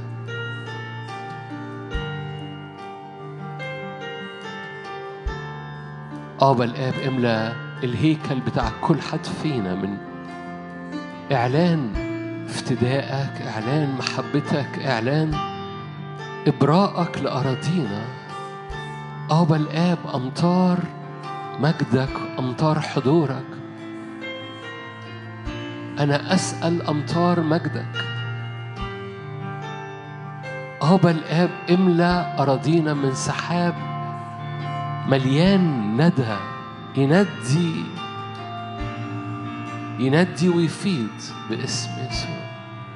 Speaker 4: أبا الآب املأ الهيكل بتاع كل حد فينا من إعلان افتدائك، إعلان محبتك، إعلان إبراءك لأراضينا. أبا الآب أمطار مجدك، أمطار حضورك. أنا أسأل أمطار مجدك. أبا الآب املأ أراضينا من سحاب مليان ندى، يندي يندي ويفيض باسم يسوع.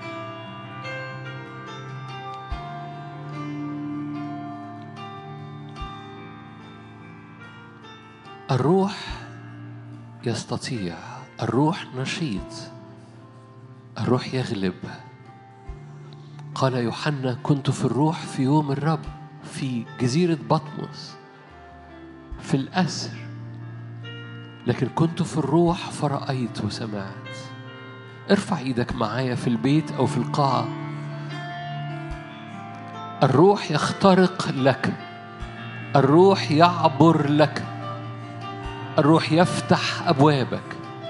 Speaker 4: الروح يستطيع، الروح نشيط، الروح يغلب. قال يوحنا كنت في الروح في يوم الرب في جزيرة بطمس في الأسر، لكن كنت في الروح فرأيت وسمعت. ارفع ايدك معايا في البيت أو في القاعة. الروح يخترق لك، الروح يعبر لك، الروح يفتح أبوابك،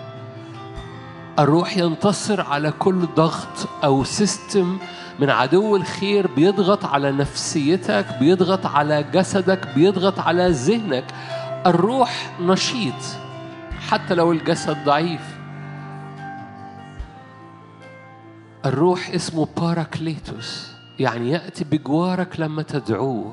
Speaker 4: الروح ينتصر على كل ضغط أو سيستم من عدو الخير بيضغط على نفسيتك، بيضغط على جسدك، بيضغط على ذهنك. الروح نشيط حتى لو الجسد ضعيف. الروح اسمه باراكليتوس، يعني يأتي بجوارك لما تدعوه.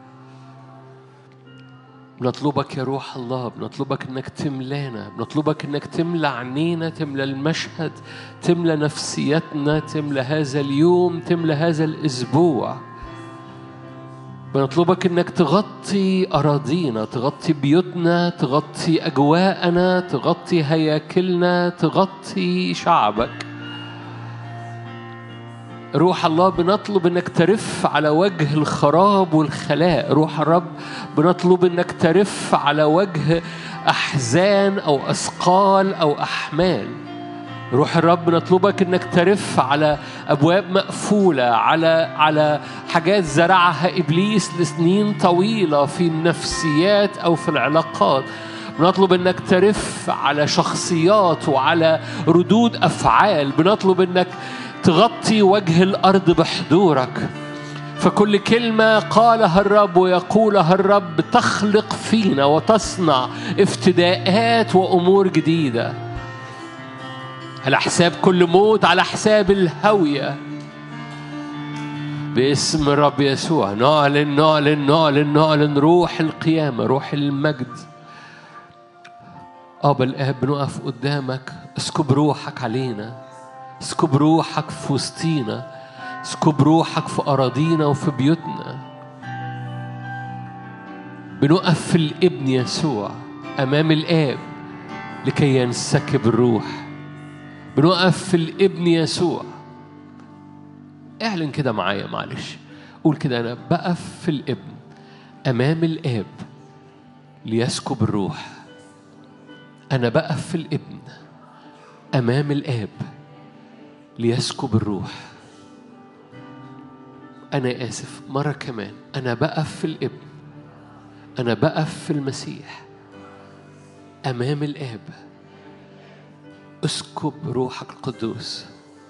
Speaker 4: بنطلبك يا روح الله، بنطلبك انك تملانا، بنطلبك انك تملى عينينا، تملى المشهد، تملى نفسيتنا، تملى هذا اليوم، تملى هذا الاسبوع. بنطلبك إنك تغطي أراضينا، تغطي بيوتنا، تغطي أجواءنا، تغطي هياكلنا، تغطي شعبك. روح الله بنطلب إنك ترف على وجه الخراب والخلاء. روح الرب بنطلب إنك ترف على وجه أحزان أو أثقال أو أحمال. روح الرب نطلبك إنك ترف على أبواب مقفولة، على على حاجات زرعها إبليس لسنين طويلة في النفسيات أو في العلاقات. بنطلب إنك ترف على شخصيات وعلى ردود أفعال. بنطلب إنك تغطي وجه الأرض بحضورك. فكل كلمة قالها الرب ويقولها الرب تخلق فينا وتصنع افتداءات وأمور جديدة على حساب كل موت، على حساب الهوية. باسم الرب يسوع نعلن نعلن نعلن نعلن روح القيامة، روح المجد. أبا الآب بنقف قدامك، اسكب روحك علينا، اسكب روحك في وسطينا، اسكب روحك في أراضينا وفي بيوتنا. بنقف في الابن يسوع أمام الآب لكي ينسكب الروح. بنقف في الابن يسوع. اعلن كده معايا، معلش قول كده: أنا بقف في الابن أمام الآب ليسكب الروح. أنا بقف في الابن أمام الآب ليسكب الروح. أنا آسف مرة كمان، أنا بقف في الابن، أنا بقف في المسيح أمام الآب. اسكب روحك القدوس.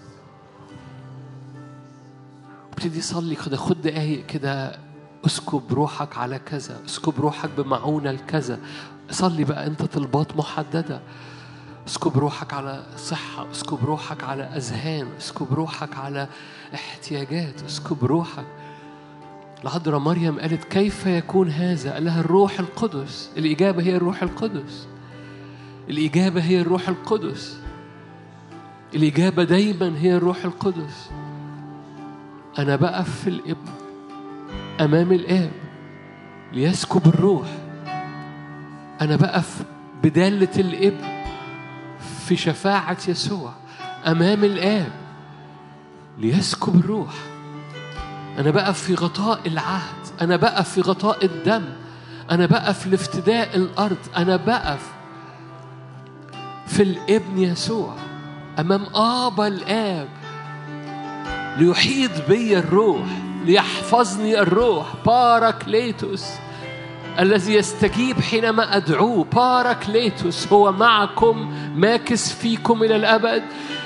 Speaker 4: ابتدي صلي كده، خد دقايق كده، اسكب روحك على كذا، اسكب روحك بمعونة لكذا. صلي بقى انت طلبات محددة. اسكب روحك على صحة، اسكب روحك على أذهان، اسكب روحك على احتياجات، اسكب روحك. العذراء مريم قالت: كيف يكون هذا؟ قال لها: الروح القدس. الإجابة هي الروح القدس. الإجابة هي الروح القدس. الإجابة دايما هي الروح القدس. أنا بقف في الابن أمام الآب ليسكب الروح. أنا بقف بدالة الابن في شفاعة يسوع أمام الآب ليسكب الروح. أنا بقف في غطاء العهد، أنا بقف في غطاء الدم، أنا بقف لافتداء الأرض، أنا بقف في الابن يسوع أمام آبا الآب ليحيط بي الروح، ليحفظني الروح. باراكليتوس الذي يستجيب حينما أدعوه. باراكليتوس هو معكم ماكث فيكم إلى الأبد،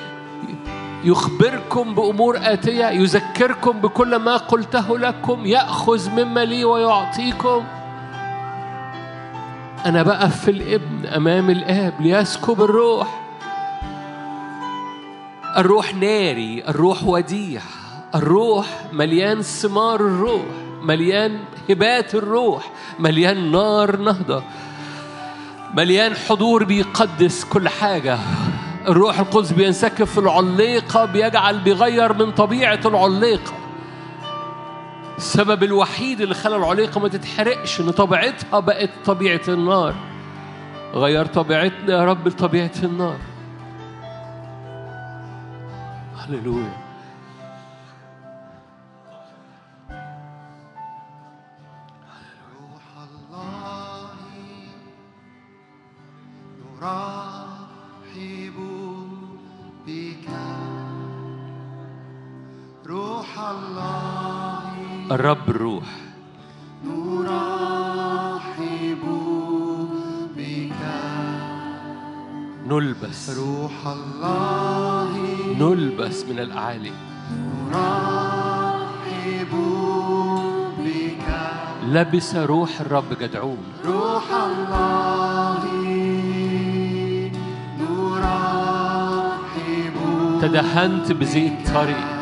Speaker 4: يخبركم بأمور آتية، يذكركم بكل ما قلته لكم، يأخذ مما لي ويعطيكم. أنا بقف في الابن أمام الآب ليسكب الروح. الروح ناري، الروح وديع، الروح مليان ثمار الروح، مليان هبات الروح، مليان نار نهضة، مليان حضور بيقدس كل حاجة. الروح القدس بينسكب في العليقة، بيجعل بيغير من طبيعة العليقة. السبب الوحيد اللي خلى العليقة ما تتحرقش إن طبيعتها بقت طبيعة النار. غير طبيعتنا يا رب لطبيعة النار. هللويا.
Speaker 1: روح الله يرحب بك. روح الله
Speaker 4: الرب الروح
Speaker 1: نرحب بك.
Speaker 4: نلبس
Speaker 1: روح الله
Speaker 4: نلبس من الأعالي.
Speaker 1: نرحب بك.
Speaker 4: لبس روح الرب جدعون.
Speaker 1: روح الله نرحب.
Speaker 4: تدهنت بزيت طري.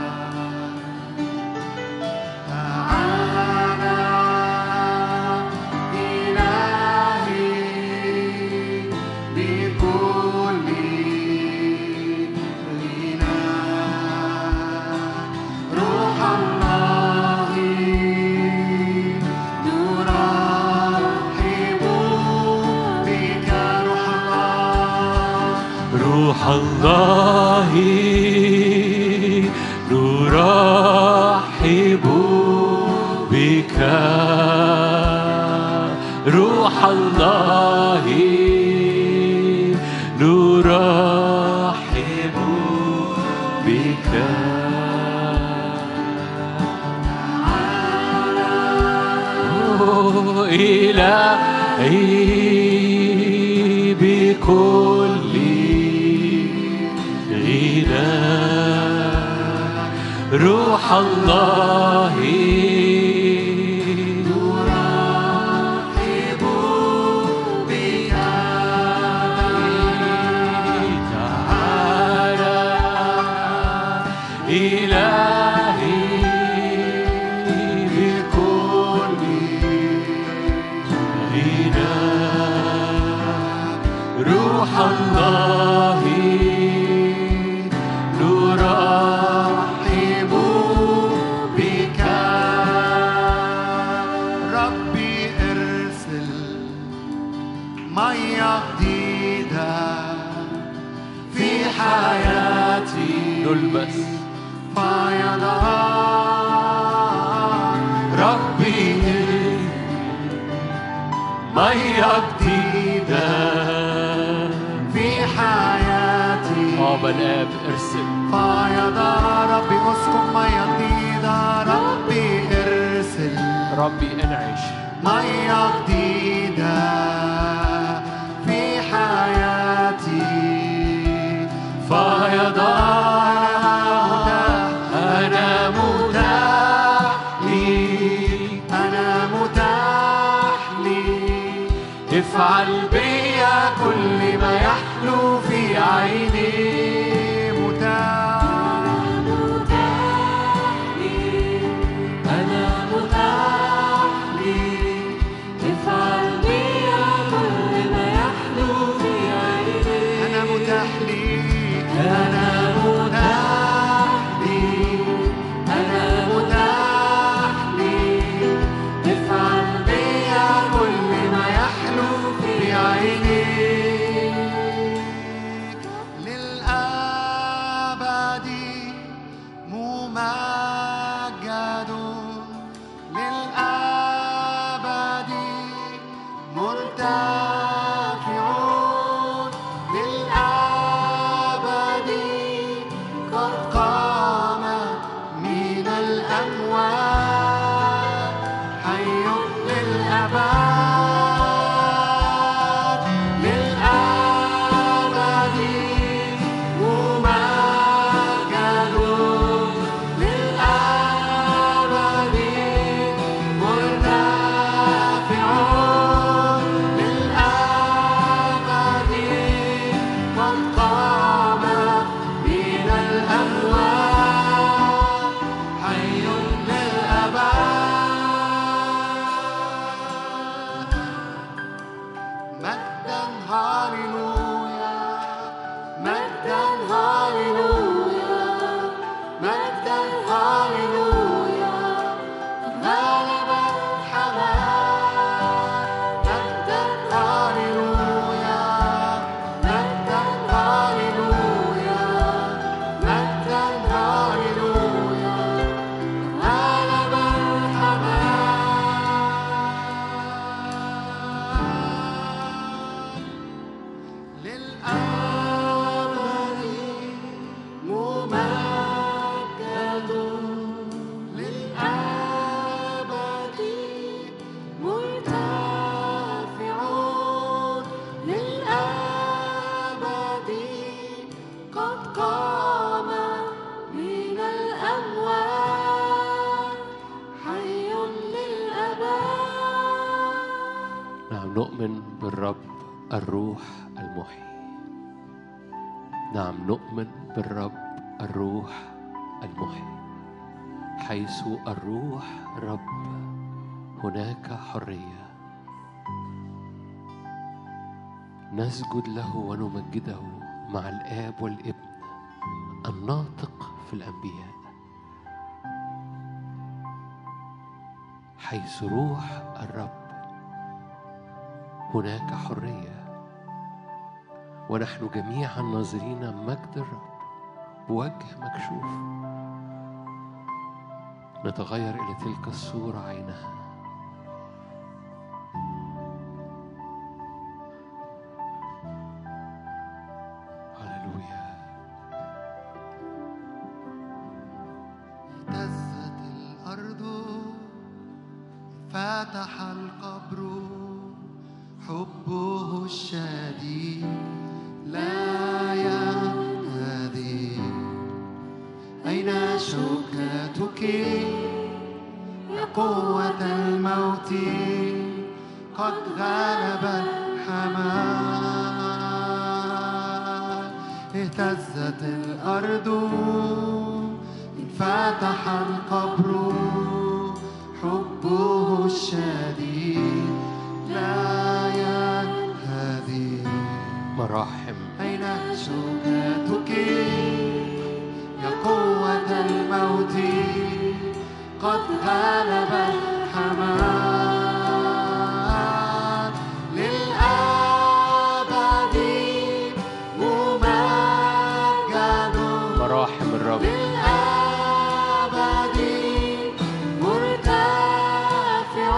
Speaker 4: بك روح الله نرحب بك إلهي بكل غنى روح الله نرحب بك تعالى إلهي بكل غنى روح الله نرحب بك
Speaker 1: ربي ارسل مية جديدة في حياتي
Speaker 4: نلبس
Speaker 1: فيضان ربي
Speaker 4: مية جديدة
Speaker 1: في حياتي
Speaker 4: آب الآب ارسل
Speaker 1: فيضان ربي اسكن مية جديدة ربي ارسل
Speaker 4: ربي انعش
Speaker 1: مية جديدة في حياتي فيضان أنا متاح لي أنا متاح لي افعل بيا كل ما يحلو في عيني متاح أنا متاح لي
Speaker 3: افعل بيا كل ما يحلو في عيني
Speaker 1: أنا متاح لي أنا متاح لي أنا متاح لي افعل بيا كل ما يحلو في عيني للأبد ممجد للأبد مرتفعون للأبد قد قام من الأموات حي للأبد للأبد ممجد للأبد مرتفعون للأبد قد قام من الأموات حي للأبد مجدا هاليلويا مجدا هاليلويا مجدا هاليلويا غلب الحمام مجدا هاليلويا مجدا هاليلويا مجدا هاليلويا غلب الحمام للأبد ممجد للأبد مرتفعون للأبد قد قام من الأموات حي للأبد.
Speaker 4: نعم نؤمن بالرب الروح المحيي نعم نؤمن بالرب الروح المحيي حيث الروح رب هناك حرية نسجد له ونمجده مع الآب والابن الناطق في الأنبياء حيث روح الرب هناك حرية ونحن جميعا ناظرين مجد الرب بوجه مكشوف نتغير إلى تلك الصورة عينها. هللويا.
Speaker 1: اهتزت الأرض فتح القبر حبه الشديد لا ينهدي. أين شوكتك يا قوة الموت قد غلب الحمام. اهتزت الأرض انفتح القبر حبه الشديد لا ينهدي.
Speaker 4: مراحم.
Speaker 1: أين شوكتك يا قوة الموت قد غلب الحمام. للأبد ممجد
Speaker 4: مراحم الرب.
Speaker 1: للأبد مرتفع.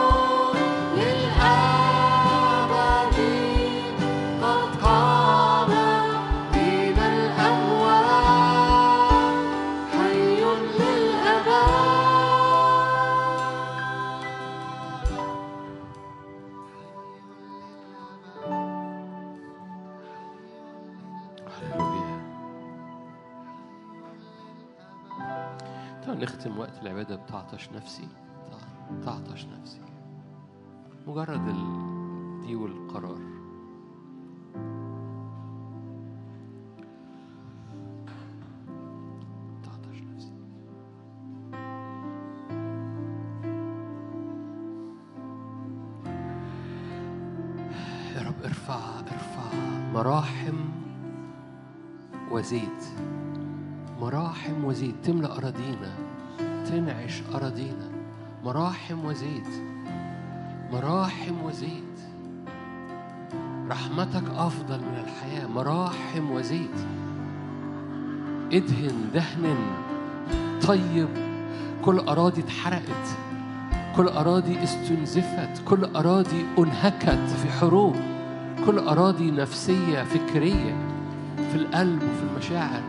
Speaker 1: للأبد قد قام من الأموات حي للأبد.
Speaker 4: هللويا. تعال نختم وقت العبادة بتعطش نفسي. تعطش نفسي مجرد الدي والقرار. تعطش نفسي. يا رب ارفع ارفع مراحم وزيت. مراحم وزيت تملأ أراضينا، تنعش أراضينا. مراحم وزيت، مراحم وزيت. رحمتك أفضل من الحياة. مراحم وزيت. ادهن دهن طيب. كل أراضي اتحرقت، كل أراضي استنزفت، كل أراضي أنهكت في حروب، كل أراضي نفسية فكرية في القلب وفي المشاعر.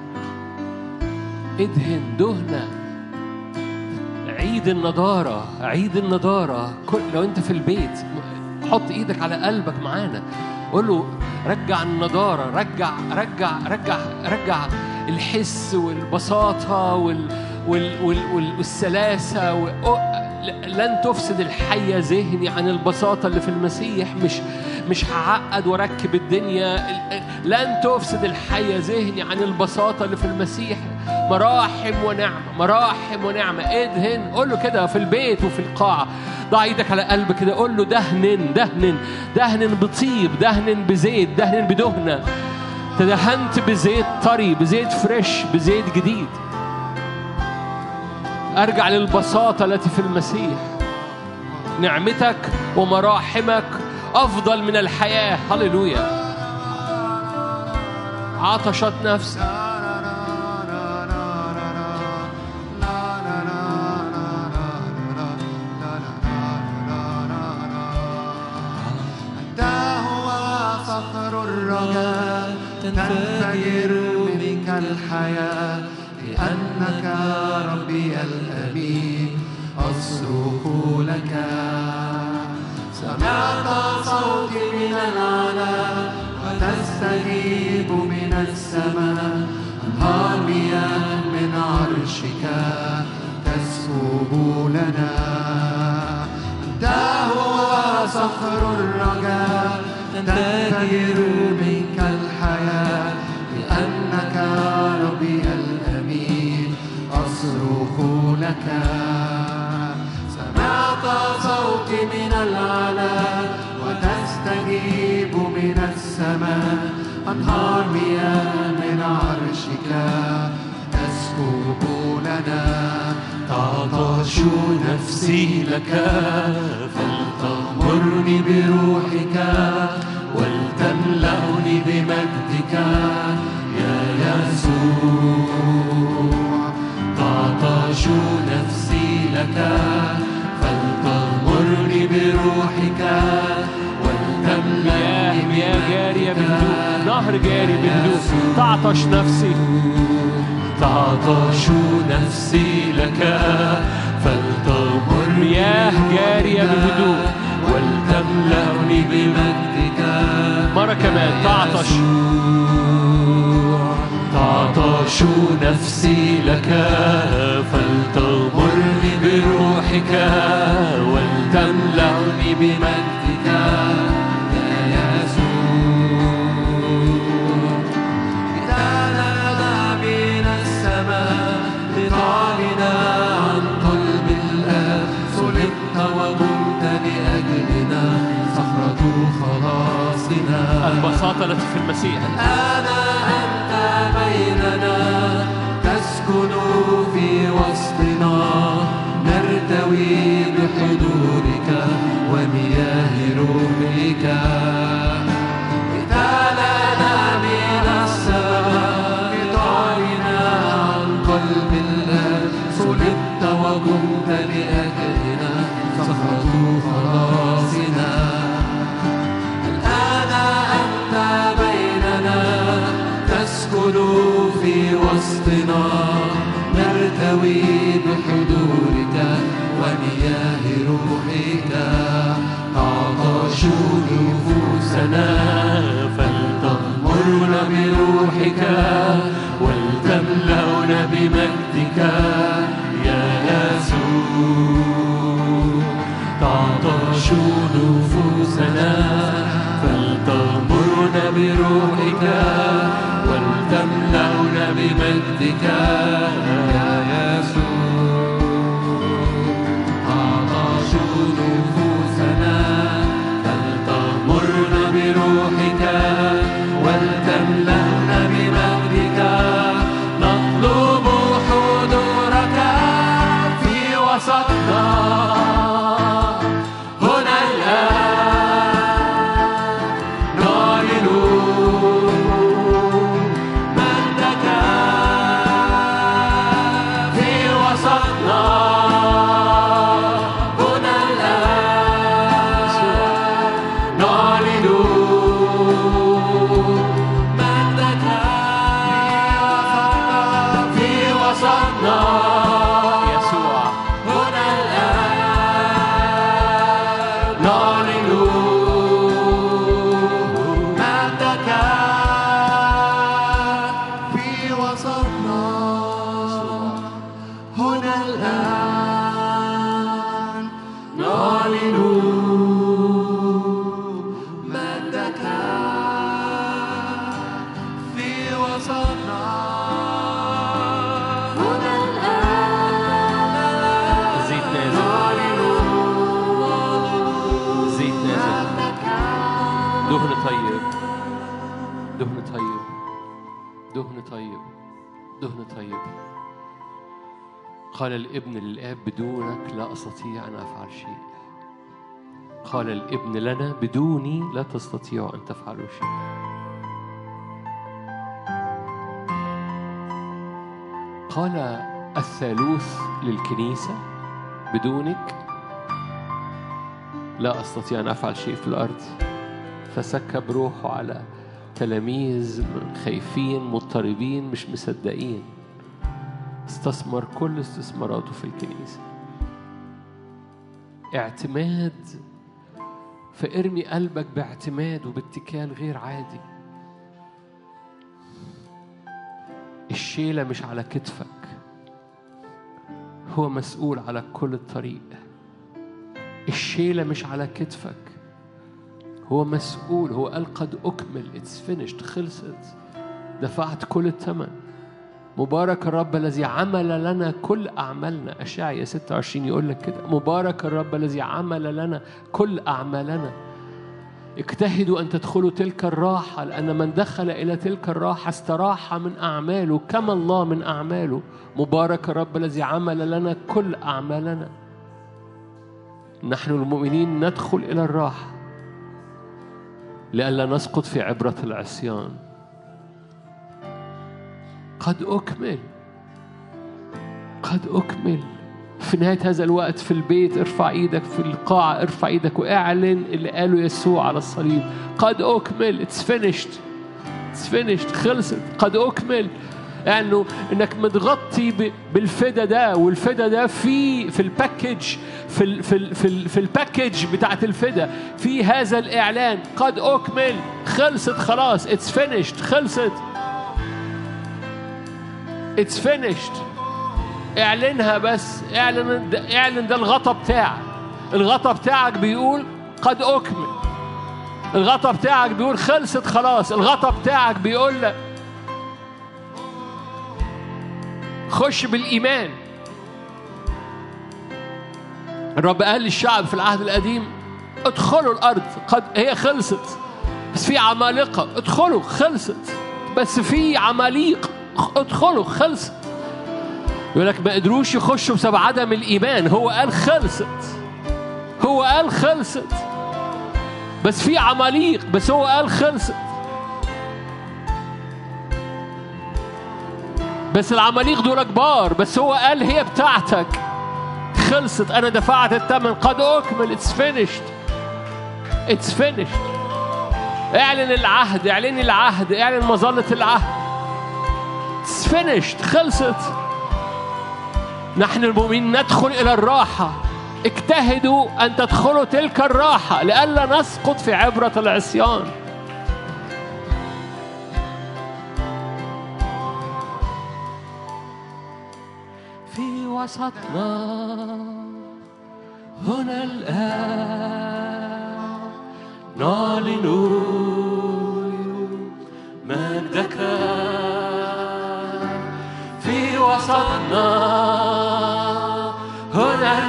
Speaker 4: ادهن دهنة. عيد النضارة، عيد النضارة. كل لو انت في البيت حط ايدك على قلبك معانا، قول له رجع النضارة، رجع رجع رجع رجع الحس والبساطة وال وال وال والسلاسة و... لن تفسد الحية ذهني عن البساطة اللي في المسيح. مش مش هعقد واركب الدنيا. لن تفسد الحية ذهني عن البساطة اللي في المسيح. مراحم ونعمة، مراحم ونعمة. ادهن. قول له كده في البيت وفي القاعة. ضع ايدك على قلبك كده، قول له دهن دهن دهن بطيب، دهن بزيت، دهن بدهنة. تدهنت بزيت طري، بزيت فريش، بزيت جديد. أرجع للبساطة التي في المسيح. نعمتك ومراحمك أفضل من الحياة. هللويا. عطشت نفسي.
Speaker 1: أنت هو صخر الرجاء تنفجر منك الحياة. لأنك ربي الأمين أصرخ لك. سمعت صوتي من العلا وتستجيب من السماء. أنهار مياه من عرشك تسكب لنا. أنت هو صخر الرجاء تنفجر منك الحياة. لأنك ربي الأمين أصرخ لك. سمعت صوتي من العلا وتستجيب من السماء. أنهار مياه من عرشك تسكب لنا. تعطش نفسي لك فلتغمرني بروحك ولتملأني بمجدك يا يسوع. تعطش نفسي
Speaker 2: لك فلتغمرني بروحك
Speaker 4: مياه مياه جارية بهدوء، نهر جاري بهدوء. تعطش نفسي،
Speaker 2: تعطش نفسي لك فلتغمرني
Speaker 4: مياه جارية بهدوء
Speaker 2: ولتملأني بمجدك.
Speaker 4: مرة كمان تعطش
Speaker 2: تعطش نفسي لك فلتغمرني بروحك ولتملأني بمجدك يا يسوع. جئتنا من السماء لتعلنا عن قلب الآب، صلبت ومت لأجلنا صخرة خلاصنا.
Speaker 4: البساطة التي في المسيح.
Speaker 2: أنا أنت بيننا تسكن في وسطنا، نرتوي بحضورك ومياه روحك. جئتنا من السماء لتعلنا عن قلب الآب، صلبت وقمت لأجلنا صخرة خلاصنا. الآن أنت بيننا تسكن في وسطنا، نرتوي بحضورك ومياه روحك. تعطش نفوسنا فلتغمرنا بروحك ولتملأنا بمجدك يا يسوع. تعطش نفوسنا فلتغمرنا بروحك ولتملأنا بمجدك يا يسوع. تعطش نفوسنا فلتغمرنا بروحك ولتملأنا بمجدك. نطلب حضورك في وسطنا هنا الآن، نعلن مجدك في وسطنا هنا الآن، نعلن مجدك في وسطنا
Speaker 4: يسوع.
Speaker 2: هنا الآن، نعلن مجدك في وسطنا هنا الآن، نعلن مجدك في وسطنا هنا الآن.
Speaker 4: زيت نازل، زيت نازل، دهن طيب، دهن طيب، دهن طيب، دهن طيب. قال الابن للآب بدونك لا أستطيع أن أفعل شيء. قال الابن لنا بدوني لا تستطيع أن تفعلوا شيء. قال الثالوث للكنيسة بدونك لا أستطيع أن أفعل شيء في الأرض. فسكب روحه على تلاميذ خايفين مضطربين مش مصدقين، استثمر كل استثماراته في الكنيسة. اعتماد، فارمي قلبك باعتماد وباتكال غير عادي. الشيلة مش على كتفك، هو مسؤول على كل الطريق. الشيلة مش على كتفك، هو مسؤول. هو قال قد أكمل، it's finished، خلصت، دفعت كل الثمن. مبارك الرب الذي عمل لنا كل أعمالنا. أشعياء ستة وعشرين يقول لك كده، مبارك الرب الذي عمل لنا كل أعمالنا. اجتهدوا أن تدخلوا تلك الراحة، لأن من دخل إلى تلك الراحة استراح من أعماله كما الله من أعماله. مبارك الرب الذي عمل لنا كل أعمالنا. نحن المؤمنين ندخل إلى الراحة لئلا نسقط في عبرة العصيان. قد أكمل، قد أكمل، في نهاية هذا الوقت في البيت ارفع ايدك، في القاعة ارفع ايدك واعلن اللي قاله يسوع على الصليب. قد أكمل. It's finished. It's finished. خلصت. قد أكمل. يعني انك متغطي بالفدا ده، والفدا ده في في الباكج في ال في ال في, ال في الباكج بتاعت الفدا في هذا الاعلان. قد أكمل. خلصت خلاص. It's finished. خلصت. It's finished. اعلنها بس. اعلن اعلن ده الغطا بتاعك. الغطا بتاعك بيقول قد أكمل. الغطا بتاعك بيقول خلصت خلاص. الغطا بتاعك بيقول لك خش بالإيمان. الرب قال للشعب في العهد القديم ادخلوا الأرض، قد هي خلصت بس في عمالقة. ادخلوا خلصت بس في عماليق. ادخلوا خلصت. يقول لك ما قدروش يخشوا بسبب عدم الإيمان. هو قال خلصت. هو قال خلصت بس في عماليق، بس هو قال خلصت. بس العماليق دول كبار، بس هو قال هي بتاعتك. خلصت. أنا دفعت الثمن. قد أكمل. It's finished. It's finished. اعلن العهد. اعلن العهد. اعلن مظلة العهد. It's finished. خلصت. نحن المؤمنين ندخل إلى الراحة. اجتهدوا أن تدخلوا تلك الراحة لئلا نسقط في عبرة العصيان. في وسطنا هنا الآن نعلن مجدك. في وسطنا هنا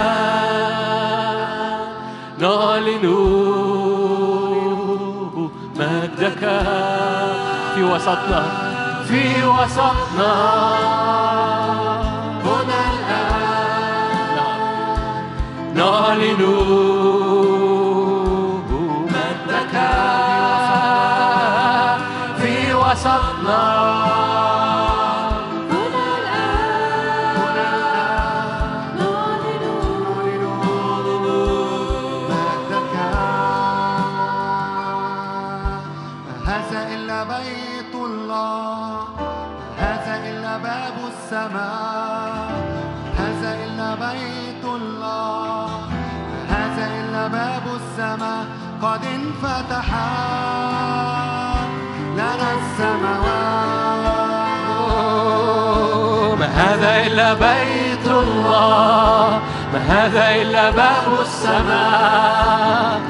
Speaker 4: الآن نعلن مجدك. في وسطنا. في وسطنا هنا الآن نعلن مجدك. في وسطنا
Speaker 2: هذا إلا بيت الله، هذا إلا باب السماء قد انفتح لنا السماوات.
Speaker 4: ما هذا إلا بيت الله، ما هذا إلا باب السماء.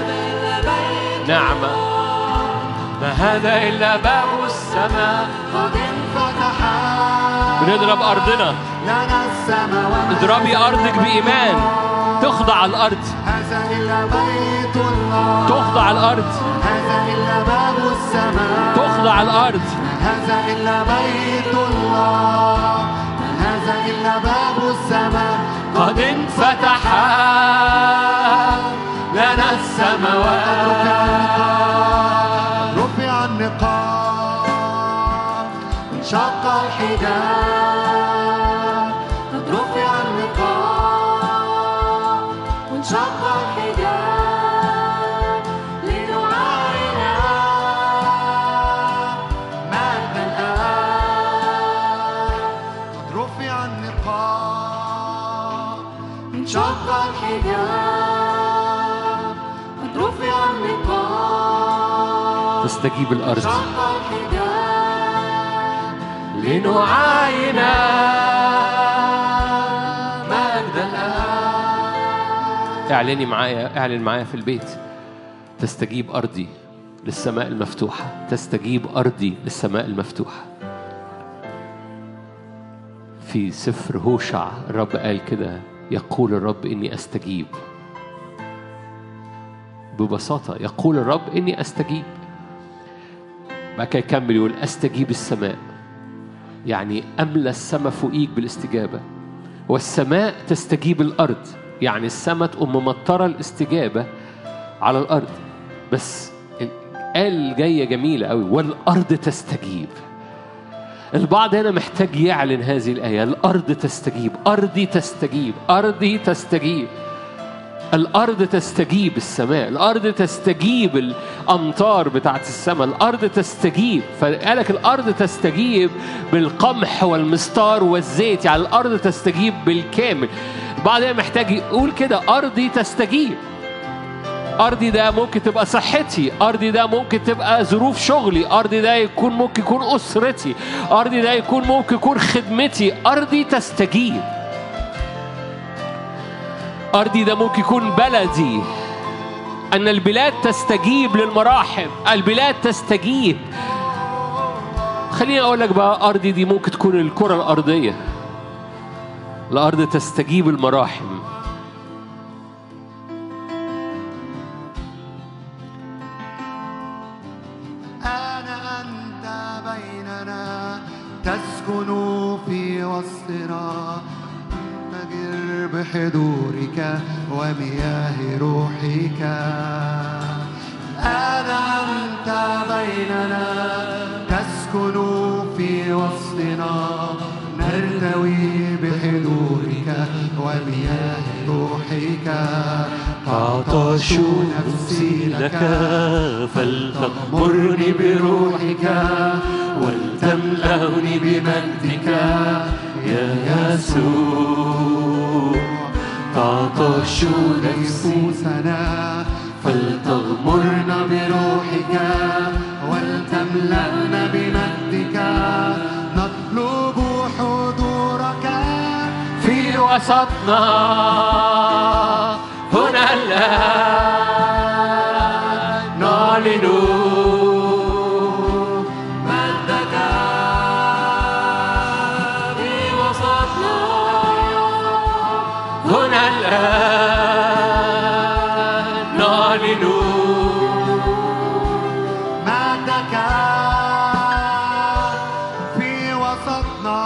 Speaker 4: نعم ما هذا إلا باب السماء
Speaker 2: قد انفتح.
Speaker 4: بنضرب أرضنا. اضربي أرضك بإيمان. تخضع الأرض.
Speaker 2: هذا إلا بيت الله.
Speaker 4: تخضع الأرض.
Speaker 2: هذا إلا باب السماء.
Speaker 4: تخضع الأرض.
Speaker 2: هذا إلا بيت الله. هذا إلا باب السماء
Speaker 4: قد انفتح لنا السماوات.
Speaker 2: رفع النقاب انشق الحجاب. قد رفع النقاب وانشق الحجاب لنعاين مجد الآب. قد رفع النقاب انشق الحجاب. قد رفع النقاب
Speaker 4: تستجيب الأرض
Speaker 2: انشق الحجاب
Speaker 4: لنعاين مجد الآب. اعلني معايا، اعلن معايا في البيت. تستجيب أرضي للسماء المفتوحة. تستجيب أرضي للسماء المفتوحة. في سفر هوشع الرب قال كده، يقول الرب إني أستجيب. ببساطة يقول الرب إني أستجيب. ما كان يكمل يقول أستجيب السماء، يعني أملى السماء فوقيك بالاستجابة، والسماء تستجيب الأرض، يعني السماء تقوم ممطرة الاستجابة على الأرض. بس قال جاية جميلة قوي، والأرض تستجيب. البعض هنا محتاج يعلن هذه الآية. الأرض تستجيب، أرضي تستجيب، أرضي تستجيب. الأرض تستجيب السماء، الأرض تستجيب الأمطار بتاعت السماء، الأرض تستجيب. فقالك الأرض تستجيب بالقمح والمستار والزيت، يعني الأرض تستجيب بالكامل. البعض هنا محتاج يقول كده أرضي تستجيب. أرضي ده ممكن تبقى صحتي، أرضي ده ممكن تبقى ظروف شغلي، أرضي ده يكون ممكن يكون أسرتي، أرضي ده يكون ممكن يكون خدمتي. أرضي تستجيب. أرضي ده ممكن يكون بلدي، أن البلاد تستجيب للمراحم، البلاد تستجيب. خليني أقول لك بقى، أرضي دي ممكن تكون الكرة الأرضية. الأرض تستجيب المراحم.
Speaker 1: تسكن في وسطنا، تجر بحضورك ومياه روحك. أنا أنت بيننا، تسكن في وسطنا، نرتوي بحضورك ومياه روحك.
Speaker 5: تعطش نفسي لك فلتغمرني بروحك ولتملأني بمجدك يا يسوع. تعطش نفوسنا فلتغمرنا بروحك ولتملأنا بمجدك. نطلب حضورك
Speaker 4: في وسطنا هنا الآن، نعلن مجدك في وسطنا هنا الآن، نعلن
Speaker 1: مجدك في وسطنا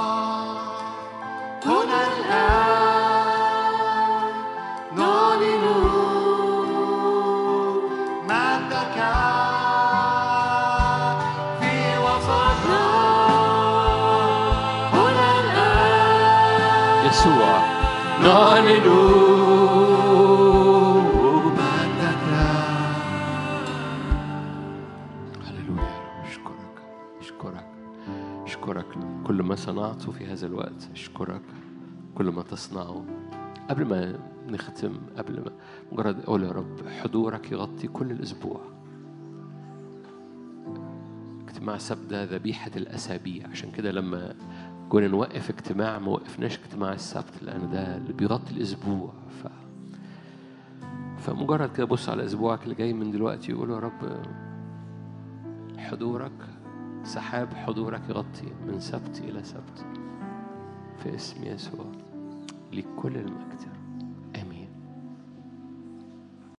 Speaker 1: هنا الآن، نعلن مجدك في وسطنا هنا الآن.
Speaker 4: يسوع نعلن
Speaker 1: مجدك.
Speaker 4: هللويا. أشكرك أشكرك أشكرك كل ما صنعته في هذا الوقت. أشكرك كل ما تصنعه. قبل ما نختم، قبل ما مجرد أقول يا رب حضورك يغطي كل الأسبوع. اجتماع سبت ده ذبيحة الأسابيع، عشان كده لما كنا نوقف اجتماع ما وقفناش اجتماع السبت، لأن ده اللي بيغطي الأسبوع. ف... فمجرد كده بص على أسبوعك اللي جاي من دلوقتي وقول يا رب حضورك سحاب، حضورك يغطي من سبت إلى سبت في اسم يسوع. لكل المجد.